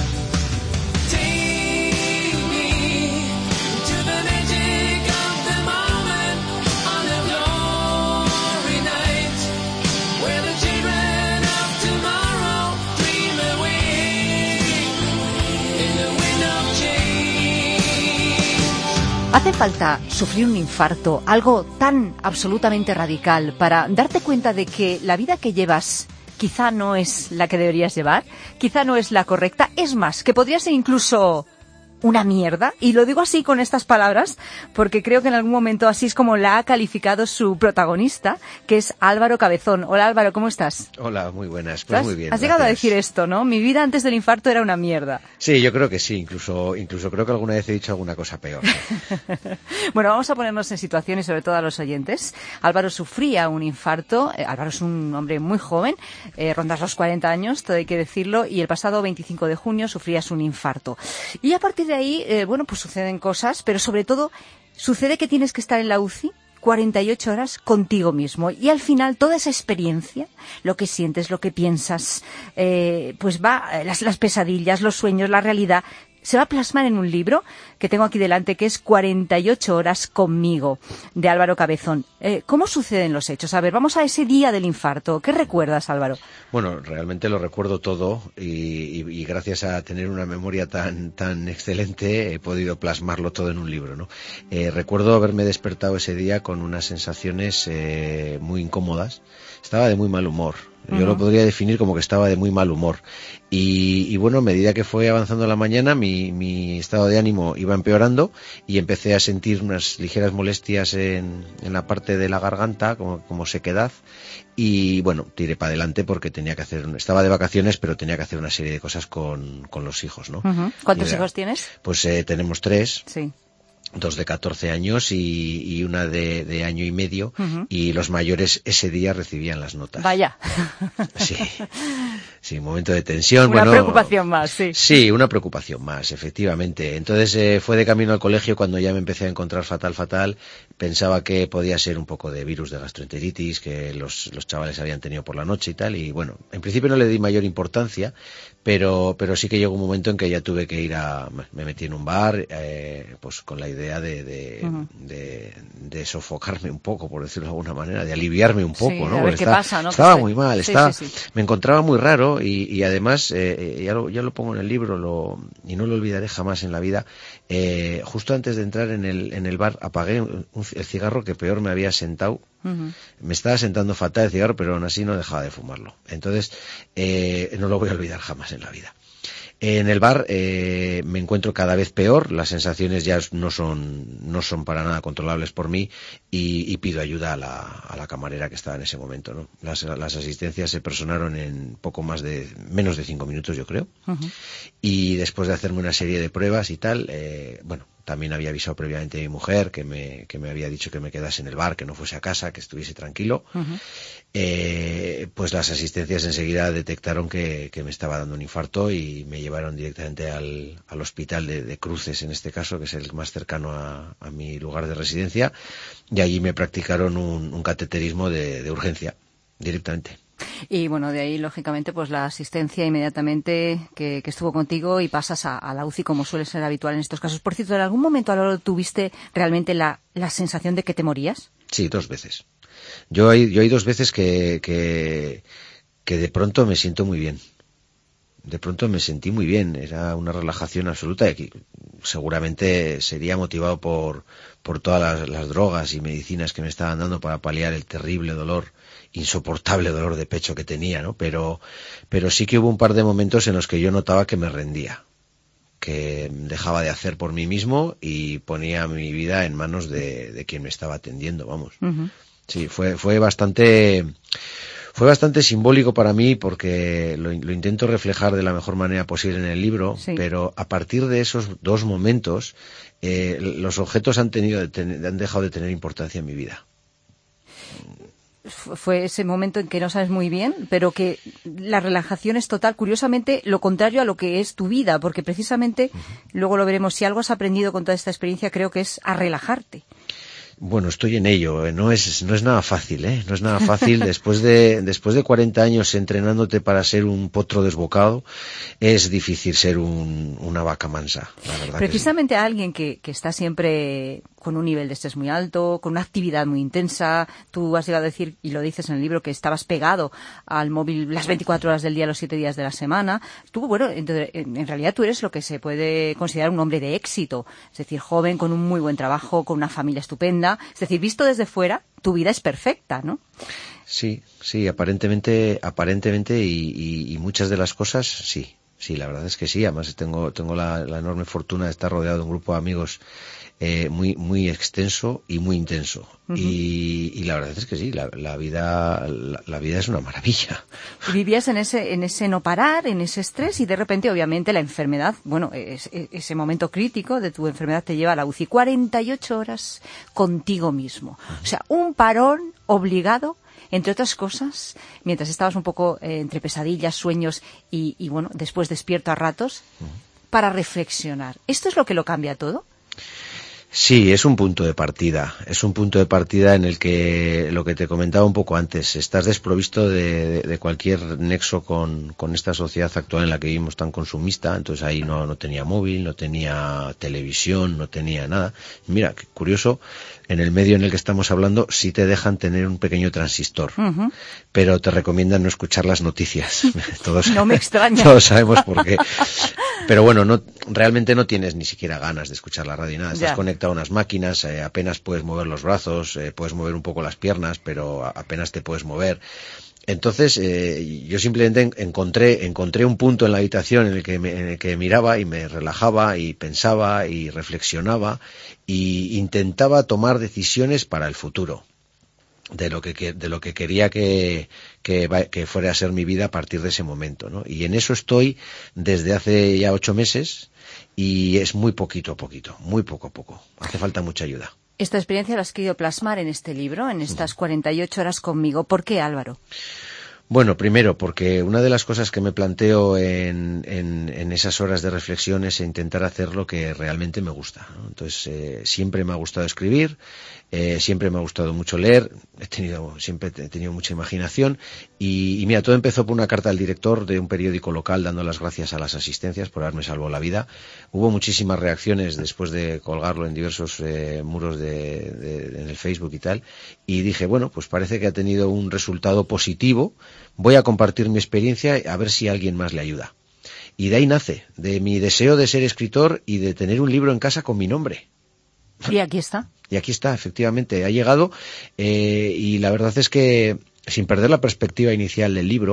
¿Hace falta sufrir un infarto, algo tan absolutamente radical, para darte cuenta de que la vida que llevas quizá no es la que deberías llevar, quizá no es la correcta? Es más, que podría ser incluso una mierda, y lo digo así con estas palabras porque creo que en algún momento así es como la ha calificado su protagonista, que es Álvaro Cabezón. Hola Álvaro, ¿cómo estás? Hola, muy buenas, pues muy bien. Has llegado a decir esto, ¿no? Mi vida antes del infarto era una mierda. Sí, yo creo que sí, incluso incluso creo que alguna vez he dicho alguna cosa peor. Bueno, vamos a ponernos en situación y sobre todo a los oyentes. Álvaro sufría un infarto, eh, Álvaro es un hombre muy joven, eh, rondas los cuarenta años, todo hay que decirlo, y el pasado veinticinco de junio sufrías un infarto. Y a partir de ahí, eh, bueno, pues suceden cosas, pero sobre todo sucede que tienes que estar en la U C I cuarenta y ocho horas contigo mismo, y al final toda esa experiencia, lo que sientes, lo que piensas, eh, pues va, las, las pesadillas, los sueños, la realidad, se va a plasmar en un libro que tengo aquí delante, que es cuarenta y ocho horas conmigo, de Álvaro Cabezón. Eh, ¿Cómo suceden los hechos? A ver, vamos a ese día del infarto. ¿Qué recuerdas, Álvaro? Bueno, realmente lo recuerdo todo y, y, y gracias a tener una memoria tan tan excelente he podido plasmarlo todo en un libro, ¿no? Eh, recuerdo haberme despertado ese día con unas sensaciones eh, muy incómodas. Estaba de muy mal humor. Yo uh-huh. lo podría definir como que estaba de muy mal humor. Y, y bueno, a medida que fue avanzando la mañana, mi, mi estado de ánimo iba empeorando y empecé a sentir unas ligeras molestias en, en la parte de la garganta, como, como sequedad. Y bueno, tiré para adelante porque tenía que hacer, estaba de vacaciones, pero tenía que hacer una serie de cosas con, con los hijos, ¿no? Uh-huh. ¿Cuántos era, hijos tienes? Pues eh, tenemos tres. Sí. Dos de catorce años y, y una de, de año y medio, uh-huh. y los mayores ese día recibían las notas. Vaya. Sí, sí, un momento de tensión. Una bueno, preocupación más, sí. Sí, una preocupación más, efectivamente. Entonces eh, fue de camino al colegio cuando ya me empecé a encontrar fatal, fatal. Pensaba que podía ser un poco de virus de gastroenteritis que los, los chavales habían tenido por la noche y tal. Y bueno, en principio no le di mayor importancia, pero pero sí que llegó un momento en que ya tuve que ir a... Me metí en un bar, eh, pues con la idea de de, uh-huh. de de sofocarme un poco, por decirlo de alguna manera, de aliviarme un poco, sí, ¿no? A ver qué estaba, pasa, ¿no? Estaba pues muy mal, sí, estaba, sí, sí. me encontraba muy raro y, y además, eh, ya, lo, ya lo pongo en el libro lo, y no lo olvidaré jamás en la vida, eh, justo antes de entrar en el, en el bar apagué un, un, el cigarro que peor me había sentado. Uh-huh. Me estaba sentando fatal el cigarro, pero aún así no dejaba de fumarlo. Entonces, eh, no lo voy a olvidar jamás en la vida. En el bar eh, me encuentro cada vez peor, las sensaciones ya no son no son para nada controlables por mí y, y pido ayuda a la, a la camarera que estaba en ese momento, ¿no? Las, las asistencias se personaron en poco más de, menos de cinco minutos yo creo, uh-huh. y después de hacerme una serie de pruebas y tal, eh, bueno, también había avisado previamente a mi mujer, que me, que me había dicho que me quedase en el bar, que no fuese a casa, que estuviese tranquilo. Uh-huh. Eh, pues las asistencias enseguida detectaron que, que me estaba dando un infarto y me llevaron directamente al, al hospital de, de Cruces, en este caso, que es el más cercano a, a mi lugar de residencia, y allí me practicaron un, un cateterismo de, de urgencia, directamente. Y bueno, de ahí, lógicamente, pues la asistencia inmediatamente que, que estuvo contigo y pasas a, a la U C I, como suele ser habitual en estos casos. Por cierto, ¿en algún momento a lo largo tuviste realmente la, la sensación de que te morías? Sí, dos veces. Yo hay, yo hay dos veces que, que, que de pronto me siento muy bien. De pronto me sentí muy bien. Era una relajación absoluta y seguramente sería motivado por, por todas las, las drogas y medicinas que me estaban dando para paliar el terrible dolor, insoportable dolor de pecho que tenía, ¿no? Pero, pero sí que hubo un par de momentos en los que yo notaba que me rendía, que dejaba de hacer por mí mismo y ponía mi vida en manos de, de quien me estaba atendiendo, vamos. Uh-huh. Sí, fue, fue bastante, fue bastante simbólico para mí porque lo, lo intento reflejar de la mejor manera posible en el libro, sí. Pero a partir de esos dos momentos, eh, los objetos han tenido, han dejado de tener importancia en mi vida. Fue ese momento en que no sabes muy bien, pero que la relajación es total, curiosamente lo contrario a lo que es tu vida, porque precisamente, uh-huh. Luego lo veremos, si algo has aprendido con toda esta experiencia, creo que es a relajarte. Bueno, estoy en ello. No es, no es nada fácil, ¿eh? No es nada fácil. Después de, después de cuarenta años entrenándote para ser un potro desbocado, es difícil ser un, una vaca mansa, la verdad. Precisamente que sí. A alguien que, que está siempre con un nivel de estrés muy alto, con una actividad muy intensa. Tú has llegado a decir, y lo dices en el libro, que estabas pegado al móvil las veinticuatro horas del día, los siete días de la semana. Tú, bueno, entonces, en realidad tú eres lo que se puede considerar un hombre de éxito. Es decir, joven, con un muy buen trabajo, con una familia estupenda. Es decir, visto desde fuera, tu vida es perfecta, ¿no? Sí, sí, aparentemente, aparentemente y, y, y muchas de las cosas, sí. Sí, la verdad es que sí. Además tengo, tengo la, la enorme fortuna de estar rodeado de un grupo de amigos eh, muy, muy extenso y muy intenso. Uh-huh. Y, y la verdad es que sí, la, la vida, la, la vida es una maravilla. Y vivías en ese, en ese no parar, en ese estrés, y de repente, obviamente, la enfermedad, bueno, es, es, ese momento crítico de tu enfermedad te lleva a la U C I. cuarenta y ocho horas contigo mismo. Uh-huh. O sea, un parón obligado, entre otras cosas, mientras estabas un poco eh, entre pesadillas, sueños y, y, bueno, después despierto a ratos, uh-huh. Para reflexionar. ¿Esto es lo que lo cambia todo? Sí, es un punto de partida. Es un punto de partida en el que, lo que te comentaba un poco antes, estás desprovisto de, de, de cualquier nexo con, con esta sociedad actual en la que vivimos tan consumista. Entonces ahí no, no tenía móvil, no tenía televisión, no tenía nada. Mira, qué curioso, en el medio en el que estamos hablando sí te dejan tener un pequeño transistor, uh-huh. Pero te recomiendan no escuchar las noticias. Todos, no me extraña. Todos sabemos por qué. Pero bueno, no, realmente no tienes ni siquiera ganas de escuchar la radio y nada. Estás ya. Conectado a unas máquinas, eh, apenas puedes mover los brazos, eh, puedes mover un poco las piernas, pero apenas te puedes mover. Entonces, eh, yo simplemente encontré, encontré un punto en la habitación en el que me, en el que miraba y me relajaba y pensaba y reflexionaba y intentaba tomar decisiones para el futuro. De lo que, de lo que quería que, que, que fuera a ser mi vida a partir de ese momento, ¿no? Y en eso estoy desde hace ya ocho meses y es muy poquito a poquito, muy poco a poco. Hace falta mucha ayuda. Esta experiencia la has querido plasmar en este libro, en estas cuarenta y ocho horas conmigo. ¿Por qué, Álvaro? Bueno, primero, porque una de las cosas que me planteo en, en, en esas horas de reflexión es intentar hacer lo que realmente me gusta, ¿no? Entonces, eh, siempre me ha gustado escribir, eh, siempre me ha gustado mucho leer, he tenido, siempre he tenido mucha imaginación y, y mira, todo empezó por una carta al director de un periódico local dando las gracias a las asistencias por haberme salvado la vida. Hubo muchísimas reacciones después de colgarlo en diversos eh, muros de, de, en el Facebook y tal, y dije, bueno, pues parece que ha tenido un resultado positivo. Voy a compartir mi experiencia a ver si a alguien más le ayuda. Y de ahí nace, de mi deseo de ser escritor y de tener un libro en casa con mi nombre. Y aquí está. Y aquí está, efectivamente, ha llegado eh, y la verdad es que, sin perder la perspectiva inicial del libro,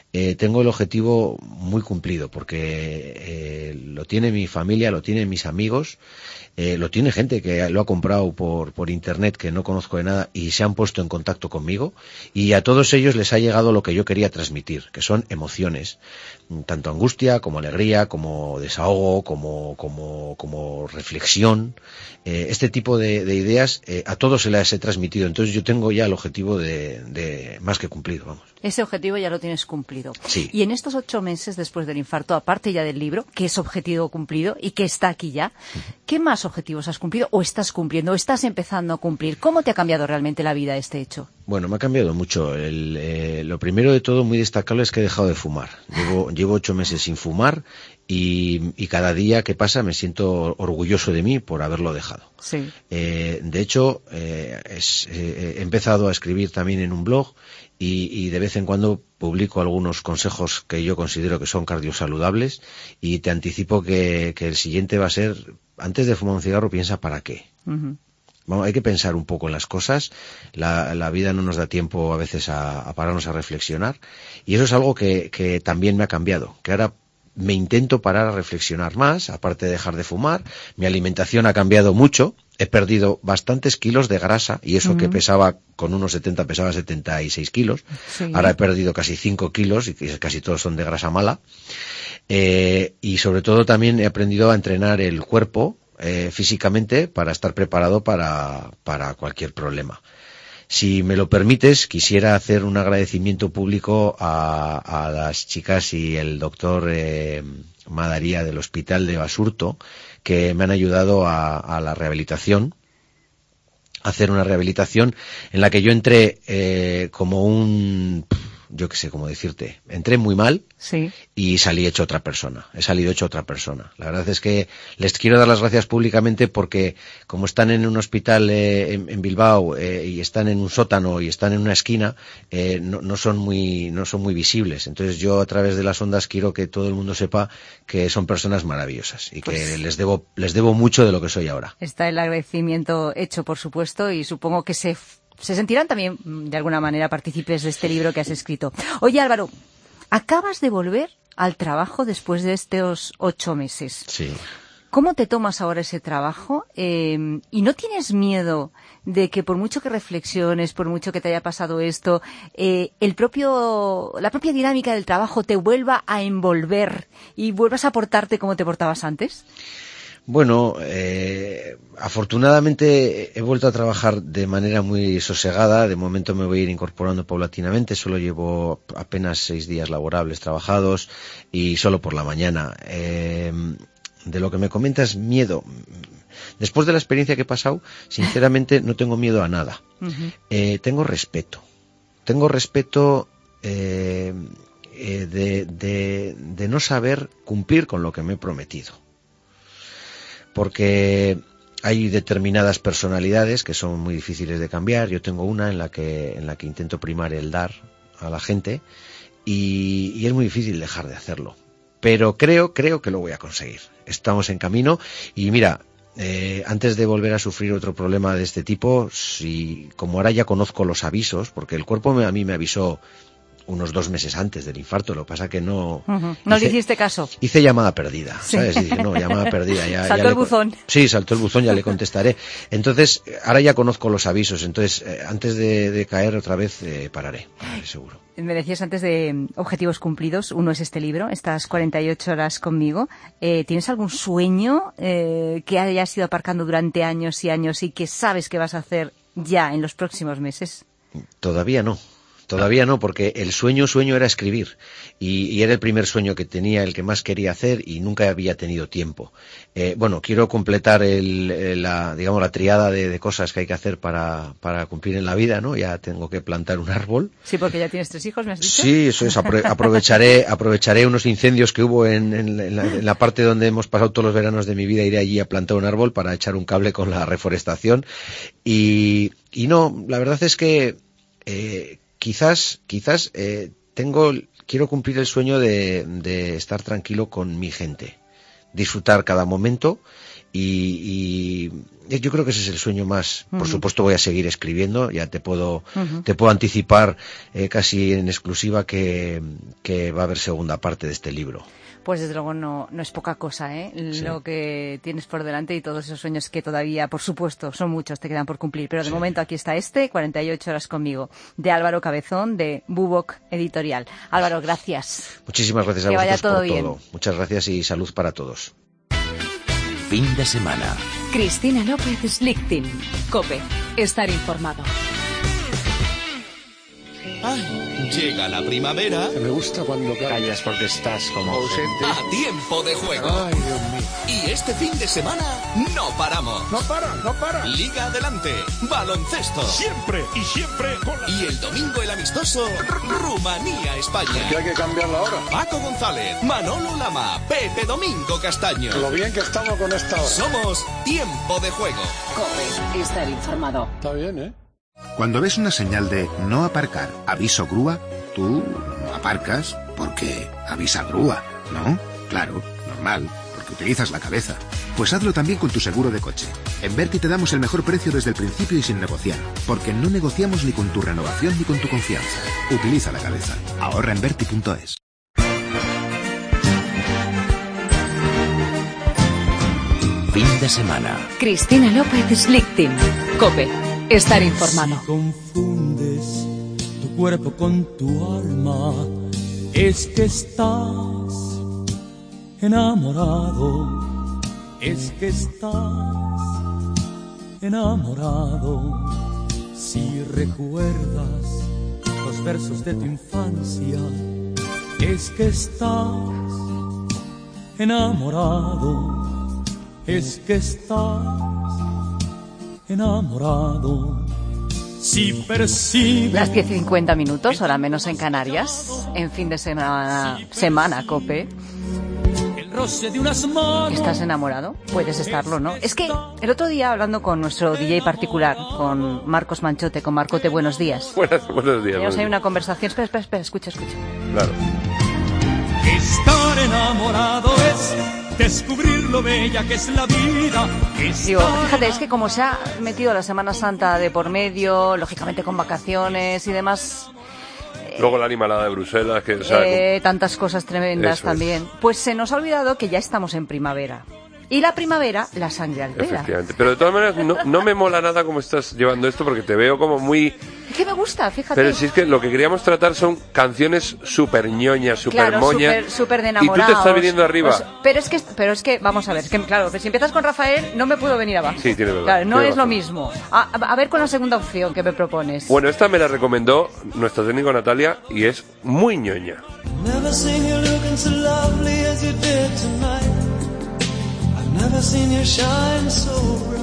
eh, tengo el objetivo muy cumplido, porque eh, lo tiene mi familia, lo tienen mis amigos, eh, lo tiene gente que lo ha comprado por, por internet, que no conozco de nada, y se han puesto en contacto conmigo, y a todos ellos les ha llegado lo que yo quería transmitir, que son emociones, tanto angustia como alegría, como desahogo, como, como, como reflexión. Eh, este tipo de, de ideas eh, a todos se las he transmitido, entonces yo tengo ya el objetivo de, de más que cumplido, vamos. Ese objetivo ya lo tienes cumplido. Sí. Y en estos ocho meses después del infarto, aparte ya del libro, que es objetivo cumplido y que está aquí ya, ¿qué más objetivos has cumplido o estás cumpliendo o estás empezando a cumplir? ¿Cómo te ha cambiado realmente la vida este hecho? Bueno, me ha cambiado mucho. El, eh, lo primero de todo, muy destacable, es que he dejado de fumar. Llevo, llevo ocho meses sin fumar y, y cada día que pasa me siento orgulloso de mí por haberlo dejado. Sí. Eh, de hecho, eh, es, eh, he empezado a escribir también en un blog y, y de vez en cuando publico algunos consejos que yo considero que son cardiosaludables, y te anticipo que, que el siguiente va a ser: antes de fumar un cigarro, piensa para qué. Uh-huh. Bueno, hay que pensar un poco en las cosas. La, la vida no nos da tiempo a veces a, a pararnos a reflexionar, y eso es algo que, que también me ha cambiado, que ahora me intento parar a reflexionar más, aparte de dejar de fumar. Mi alimentación ha cambiado mucho, he perdido bastantes kilos de grasa, y eso uh-huh. que pesaba con unos setenta, pesaba setenta y seis kilos, sí. Ahora he perdido casi cinco kilos, y casi todos son de grasa mala, eh, y sobre todo también he aprendido a entrenar el cuerpo eh, físicamente para estar preparado para, para cualquier problema. Si me lo permites, quisiera hacer un agradecimiento público a, a las chicas y el doctor eh, Madaría del Hospital de Basurto, que me han ayudado a, a la rehabilitación, a hacer una rehabilitación en la que yo entré eh, como un... yo qué sé cómo decirte, entré muy mal, sí, y salí hecho otra persona, he salido hecho otra persona. La verdad es que les quiero dar las gracias públicamente, porque como están en un hospital eh, en, en Bilbao eh, y están en un sótano y están en una esquina, eh, no, no son muy no son muy visibles. Entonces yo, a través de las ondas, quiero que todo el mundo sepa que son personas maravillosas y pues, que les debo les debo mucho de lo que soy ahora. Está el agradecimiento hecho, por supuesto, y supongo que se Se sentirán también, de alguna manera, partícipes de este libro que has escrito. Oye, Álvaro, acabas de volver al trabajo después de estos ocho meses. Sí. ¿Cómo te tomas ahora ese trabajo? Eh, ¿Y no tienes miedo de que, por mucho que reflexiones, por mucho que te haya pasado esto, eh, el propio, la propia dinámica del trabajo te vuelva a envolver y vuelvas a portarte como te portabas antes? Bueno, eh, afortunadamente he vuelto a trabajar de manera muy sosegada. De momento me voy a ir incorporando paulatinamente. Solo llevo apenas seis días laborables trabajados y solo por la mañana. Eh, de lo que me comentas, miedo. Después de la experiencia que he pasado, sinceramente no tengo miedo a nada. Uh-huh. Eh, tengo respeto. Tengo respeto eh, eh, de, de, de no saber cumplir con lo que me he prometido. Porque hay determinadas personalidades que son muy difíciles de cambiar. Yo tengo una en la que en la que intento primar el dar a la gente, y, y es muy difícil dejar de hacerlo. Pero creo, creo que lo voy a conseguir. Estamos en camino, y mira, eh, antes de volver a sufrir otro problema de este tipo, si como ahora ya conozco los avisos, porque el cuerpo me, a mí me avisó unos dos meses antes del infarto, lo que pasa que no... Uh-huh. No hice, le hiciste caso. Hice llamada perdida, ¿sabes? Sí. Y dije, no, llamada perdida. Ya, saltó ya el buzón. Sí, saltó el buzón, ya le contestaré. Entonces, ahora ya conozco los avisos, entonces, eh, antes de, de caer otra vez, eh, pararé, pararé seguro. Me decías antes de objetivos cumplidos, uno es este libro, estas cuarenta y ocho horas conmigo. Eh, ¿Tienes algún sueño eh, que hayas ido aparcando durante años y años y que sabes que vas a hacer ya en los próximos meses? Todavía no. Todavía no, porque el sueño, sueño era escribir, y, y era el primer sueño que tenía, el que más quería hacer, y nunca había tenido tiempo. Eh, bueno, quiero completar el, la, digamos, la triada de, de cosas que hay que hacer para, para cumplir en la vida, ¿no? Ya tengo que plantar un árbol. Sí, porque ya tienes tres hijos, ¿me has dicho? Sí, eso es. Apro- aprovecharé, aprovecharé unos incendios que hubo en, en, en, la, en la parte donde hemos pasado todos los veranos de mi vida. Iré allí a plantar un árbol para echar un cable con la reforestación. Y, y no, la verdad es que, eh, Quizás, quizás eh, tengo, quiero cumplir el sueño de, de estar tranquilo con mi gente, disfrutar cada momento y, y, yo creo que ese es el sueño más. Por Uh-huh. supuesto voy a seguir escribiendo, ya te puedo, Uh-huh. te puedo anticipar eh, casi en exclusiva que, que va a haber segunda parte de este libro. Pues desde luego no, no es poca cosa, ¿eh? Sí. Lo que tienes por delante y todos esos sueños que todavía, por supuesto, son muchos, te quedan por cumplir. Pero de Sí. momento aquí está este, cuarenta y ocho horas conmigo, de Álvaro Cabezón, de Bubok Editorial. Álvaro, gracias. Muchísimas gracias a Que vaya vosotros todo por bien. todo. Muchas gracias y salud para todos. Fin de semana. Cristina López Slichting. COPE. Estar informado. Ay, llega la primavera. Me gusta cuando callas porque estás como ausente. A tiempo de juego. Ay, Dios mío. Y este fin de semana no paramos. No para, no para. Liga adelante, baloncesto. Siempre y siempre con la... Y el domingo el amistoso Rumanía-España. Que hay que cambiarla ahora. Paco González, Manolo Lama, Pepe Domingo Castaño. Lo bien que estamos con esta hora. Somos Tiempo de Juego. COPE. Estar informado. Está bien, ¿eh? Cuando ves una señal de no aparcar, aviso grúa, tú aparcas porque avisa grúa, ¿no? Claro, normal, porque utilizas la cabeza. Pues hazlo también con tu seguro de coche. En Berti te damos el mejor precio desde el principio y sin negociar, porque no negociamos ni con tu renovación ni con tu confianza. Utiliza la cabeza. Ahorra en Berti punto es. Fin de semana. Cristina López Slichting. COPE. Estar informado. Si confundes tu cuerpo con tu alma, es que estás enamorado, es que estás enamorado. Si recuerdas los versos de tu infancia, es que estás enamorado, es que estás enamorado. Si percibes... Las diez y cincuenta minutos, hora menos en Canarias, en fin de semana, semana COPE. el roce de unas manos. ¿Estás enamorado? Puedes estarlo, ¿no? Es que el otro día, hablando con nuestro D J particular, con Marcos Manchote, con Marcote, buenos días. Buenas, buenos días. Teníamos ahí una conversación. Espera, espera, espera, escucha, escucha. Claro. Estar enamorado es descubrir lo bella que es la vida. Digo, fíjate, es que como se ha metido la Semana Santa de por medio, lógicamente con vacaciones y demás, Luego la animalada de Bruselas, que... O sea, eh, tantas cosas tremendas Eso también, pues se nos ha olvidado que ya estamos en primavera. Y la primavera, la sangre altera. efectivamente. Pero de todas maneras, no, no me mola nada cómo estás llevando esto, porque te veo como muy... Es que me gusta, fíjate. Pero si es que lo que queríamos tratar son canciones súper ñoñas, súper Claro, moñas. súper- súper de Y tú enamorados. te estás viniendo arriba. Pues, pero es que, pero es que, vamos a ver, es que claro, si empiezas con Rafael, no me puedo venir abajo. Sí, tiene verdad. Claro, no tiene es lo razón. mismo. A, a ver con la segunda opción que me propones. Bueno, esta me la recomendó nuestro técnico Natalia y es muy ñoña. Never seen you looking so lovely as you did tonight. I've never seen you shine so bright.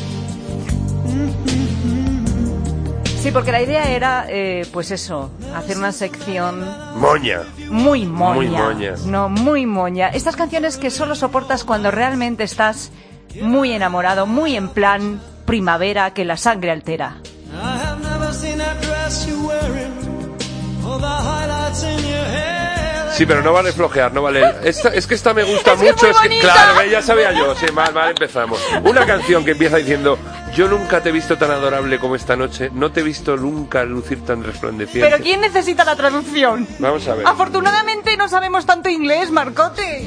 Sí, porque la idea era, eh, pues eso, hacer una sección Moña. muy moña. Muy moña. No, muy moña. Estas canciones que solo soportas cuando realmente estás muy enamorado, muy en plan primavera que la sangre altera. I have never seen that dress you're wearing, or the highlights in your hair. Sí, pero no vale flojear, no vale. Esta, es que esta me gusta Es que es mucho. muy Es que, bonita. claro, que ya sabía yo. Sí, mal, mal empezamos. Una canción que empieza diciendo: yo nunca te he visto tan adorable como esta noche. No te he visto nunca lucir tan resplandeciente. Pero ¿quién necesita la traducción? Vamos a ver. Afortunadamente no sabemos tanto inglés, Marcote.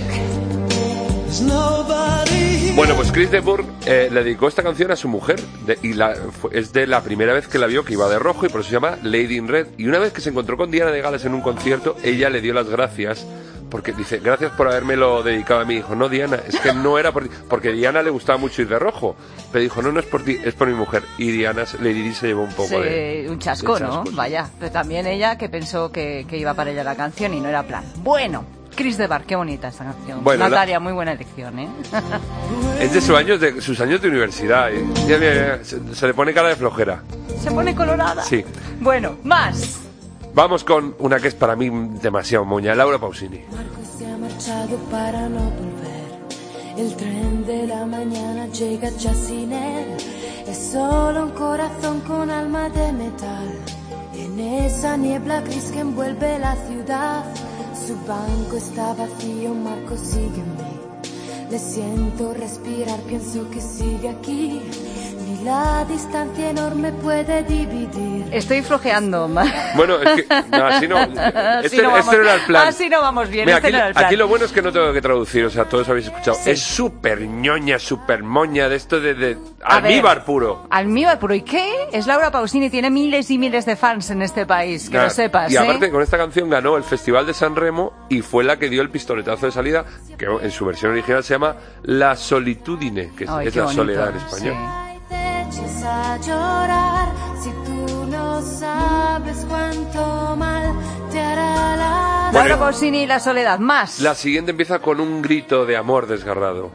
Bueno, pues Chris de Burgh eh, le dedicó esta canción a su mujer de- y la, fue- es de la primera vez que la vio, que iba de rojo, y por eso se llama Lady in Red. Y una vez que se encontró con Diana de Gales en un concierto, ella le dio las gracias porque dice: gracias por habérmelo dedicado a mí. Dijo: no, Diana, es que no era por ti, porque a Diana le gustaba mucho ir de rojo, pero dijo: no, no es por ti, es por mi mujer. Y Diana, Lady Di, se llevó un poco Sí, de un chasco, de ¿no? chasco, sí. Vaya, pero también ella que pensó que, que iba para ella la canción y no era plan. Bueno, Chris de Bar, qué bonita esta canción. Bueno, la- Natalia, muy buena elección, ¿eh? Es de sus años de, sus años de universidad. y- ya, mira, mira, se, se le pone cara de flojera. Se pone colorada. Sí. Bueno, más. Vamos con una que es para mí demasiado moña, Laura Pausini. Se ha marchado para no volver. El tren de la mañana llega ya sin él. Es solo un corazón con alma de metal. En esa niebla gris que envuelve la ciudad, su banco está vacío, Marco sigue en mí. Le siento respirar, pienso que sigue aquí. la distancia enorme puede dividir. Estoy flojeando. Bueno, es que no, así no. Este, Así no vamos, este no era el plan. Así no vamos bien. Mira, este aquí, no era el plan. aquí lo bueno es que no tengo que traducir, o sea, todos habéis escuchado. Sí. Es súper ñoña, súper moña, de esto de, de A almíbar ver, puro. Almíbar puro. ¿Y qué? Es Laura Pausini, tiene miles y miles de fans en este país, que Nah, lo sepas. Y ¿eh? aparte, con esta canción ganó el Festival de San Remo y fue la que dio el pistoletazo de salida, que en su versión original se llama La Solitudine, que es, Ay, es qué la bonito, soledad en español. Te echas a llorar si tú no sabes cuánto mal te hará la... Bueno, Laura Pausini y La Soledad, más. La siguiente empieza con un grito de amor desgarrado.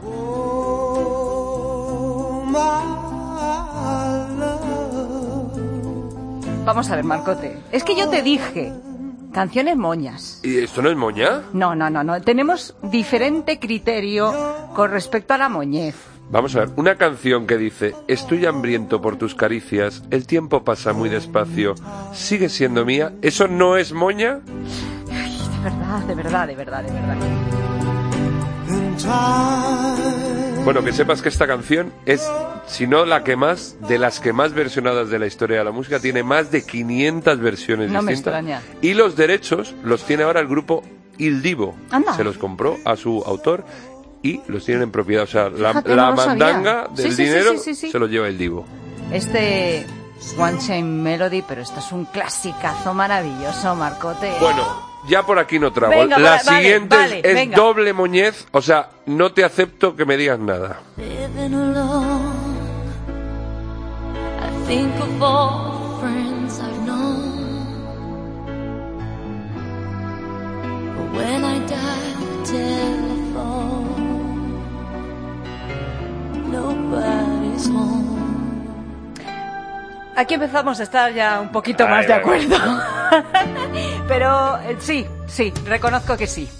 Vamos a ver, Marcote. Es que yo te dije, canciones moñas. ¿Y esto no es moña? No, no, no, no. Tenemos diferente criterio con respecto a la moñez. Vamos a ver, una canción que dice: estoy hambriento por tus caricias, el tiempo pasa muy despacio, sigue siendo mía. ¿Eso no es moña? Ay, de verdad, de verdad, de verdad, de verdad. Bueno, que sepas que esta canción es, si no la que más, de las que más versionadas de la historia de la música, tiene más de quinientas versiones No me distintas. extraña. Y los derechos los tiene ahora el grupo Il Divo. Anda. Se los compró a su autor y los tienen en propiedad. O sea, la, Fíjate, la no lo sabía. mandanga Sí, del sí, sí, dinero sí, sí, sí. se lo lleva Il Divo. Este One Chain Melody, pero esto es un clasicazo maravilloso, Marcote. Bueno, ya por aquí no trago. Venga, la vale, siguiente vale, es venga. doble moñez, o sea, no te acepto que me digas nada. Living alone, I think of all the friends I've known. But when I dial the telephone, nobody's home. Aquí empezamos a estar ya un poquito Ay, más de ay, acuerdo. Pero eh, sí, sí, reconozco que sí.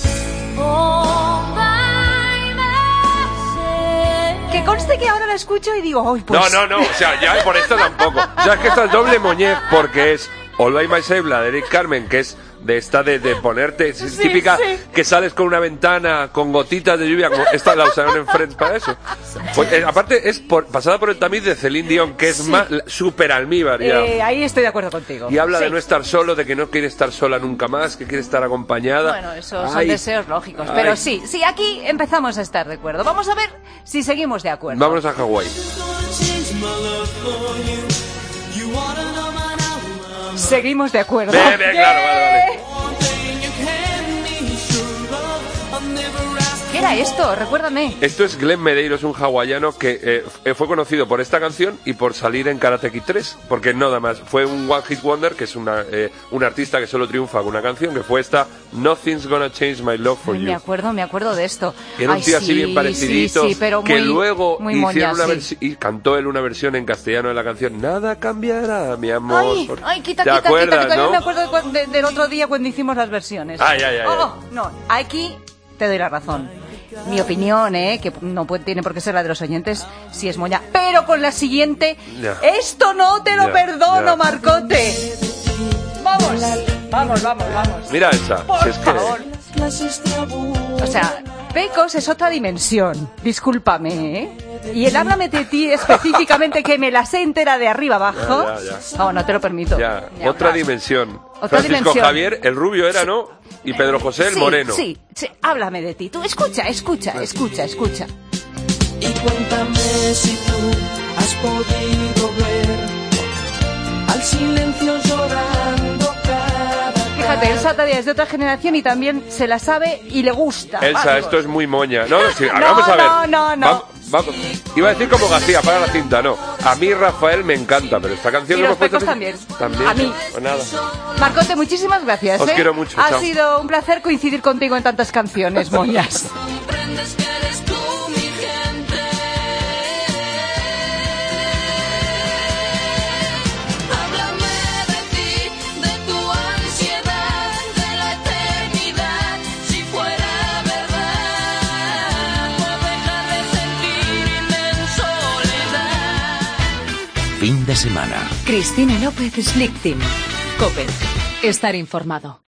Que conste que ahora la escucho y digo, ¡ay, pues! No, no, no, o sea, ya por esto tampoco. O sea, es que esta es doble moñez porque es All by Myself, la de Eric Carmen, que es de esta de, de ponerte, es Sí, típica sí. que sales con una ventana con gotitas de lluvia, como esta la usaron en Friends para eso. Pues, eh, aparte es por, pasada por el tamiz de Celine Dion, que es Sí. más súper almíbar ya. Eh, ahí estoy de acuerdo contigo. Y habla Sí. de no estar solo, de que no quiere estar sola nunca más, que quiere estar acompañada. Bueno, eso son Ay, deseos lógicos. ay. Pero sí, sí, aquí empezamos a estar de acuerdo. Vamos a ver si seguimos de acuerdo. Vámonos a Hawái. Seguimos de acuerdo. Bien, bien, claro, vale, vale. ¿Qué era esto? Recuérdame. Esto es Glenn Medeiros, un hawaiano que eh, fue conocido por esta canción y por salir en Karate Kid tres, porque nada más, fue un One Hit Wonder, que es una, eh, un artista que solo triunfa con una canción, que fue esta Nothing's Gonna Change My Love For Ay, You. me acuerdo, me acuerdo de esto. Era un Ay, tío así sí, bien parecidito, sí, sí, pero que muy- luego muy hicieron moña, una sí. versión, y cantó él una versión en castellano de la canción Nada cambiará, mi amor. Ay, ay, quita, ¿Te quita, acuerdas, quita, que no? yo me acuerdo de cu- de- del otro día cuando hicimos las versiones. Ay, ay, ay, Oh, no, aquí te doy la razón. Mi opinión, ¿eh? Que no puede, tiene por qué ser la de los oyentes, si es moña. Pero con la siguiente, Ya. esto no te lo Ya, perdono, ya. Marcote. Vamos, vamos, vamos, vamos. Mira esa, Por si es que... favor. O sea, Pecos es otra dimensión. Discúlpame, ¿eh? Y el háblame de ti específicamente, que me la sé entera de arriba abajo. Ya, ya, ya. No, no te lo permito. Ya, Ya, otra claro. dimensión. Otra Francisco dimensión. Javier, el rubio era, ¿no? Y Pedro José, el Sí, moreno. Sí, sí, háblame de ti. Tú escucha, escucha, escucha, escucha. Y cuéntame si tú has podido ver al silencio llorando cada Fíjate, Elsa Tadea es de otra generación y también se la sabe y le gusta. Elsa, Vamos. esto es muy moña. No, no, sí, No, vamos a ver. no, no, no. Va- va- iba a decir como García, para la cinta, no. A mí Rafael me encanta, pero esta canción Y que los hemos puesto... Pecos también. También. A mí. Pues nada. Marcote, muchísimas gracias. Os ¿eh? quiero mucho, Ha chao. sido un placer coincidir contigo en tantas canciones, moñas. Comprendes que eres tú mi gente. Háblame de ti, de tu ansiedad, de la eternidad. Si fuera verdad, no dejar de sentirme en soledad. Fin de semana. Cristina López Slichting. COPE. Estar informado.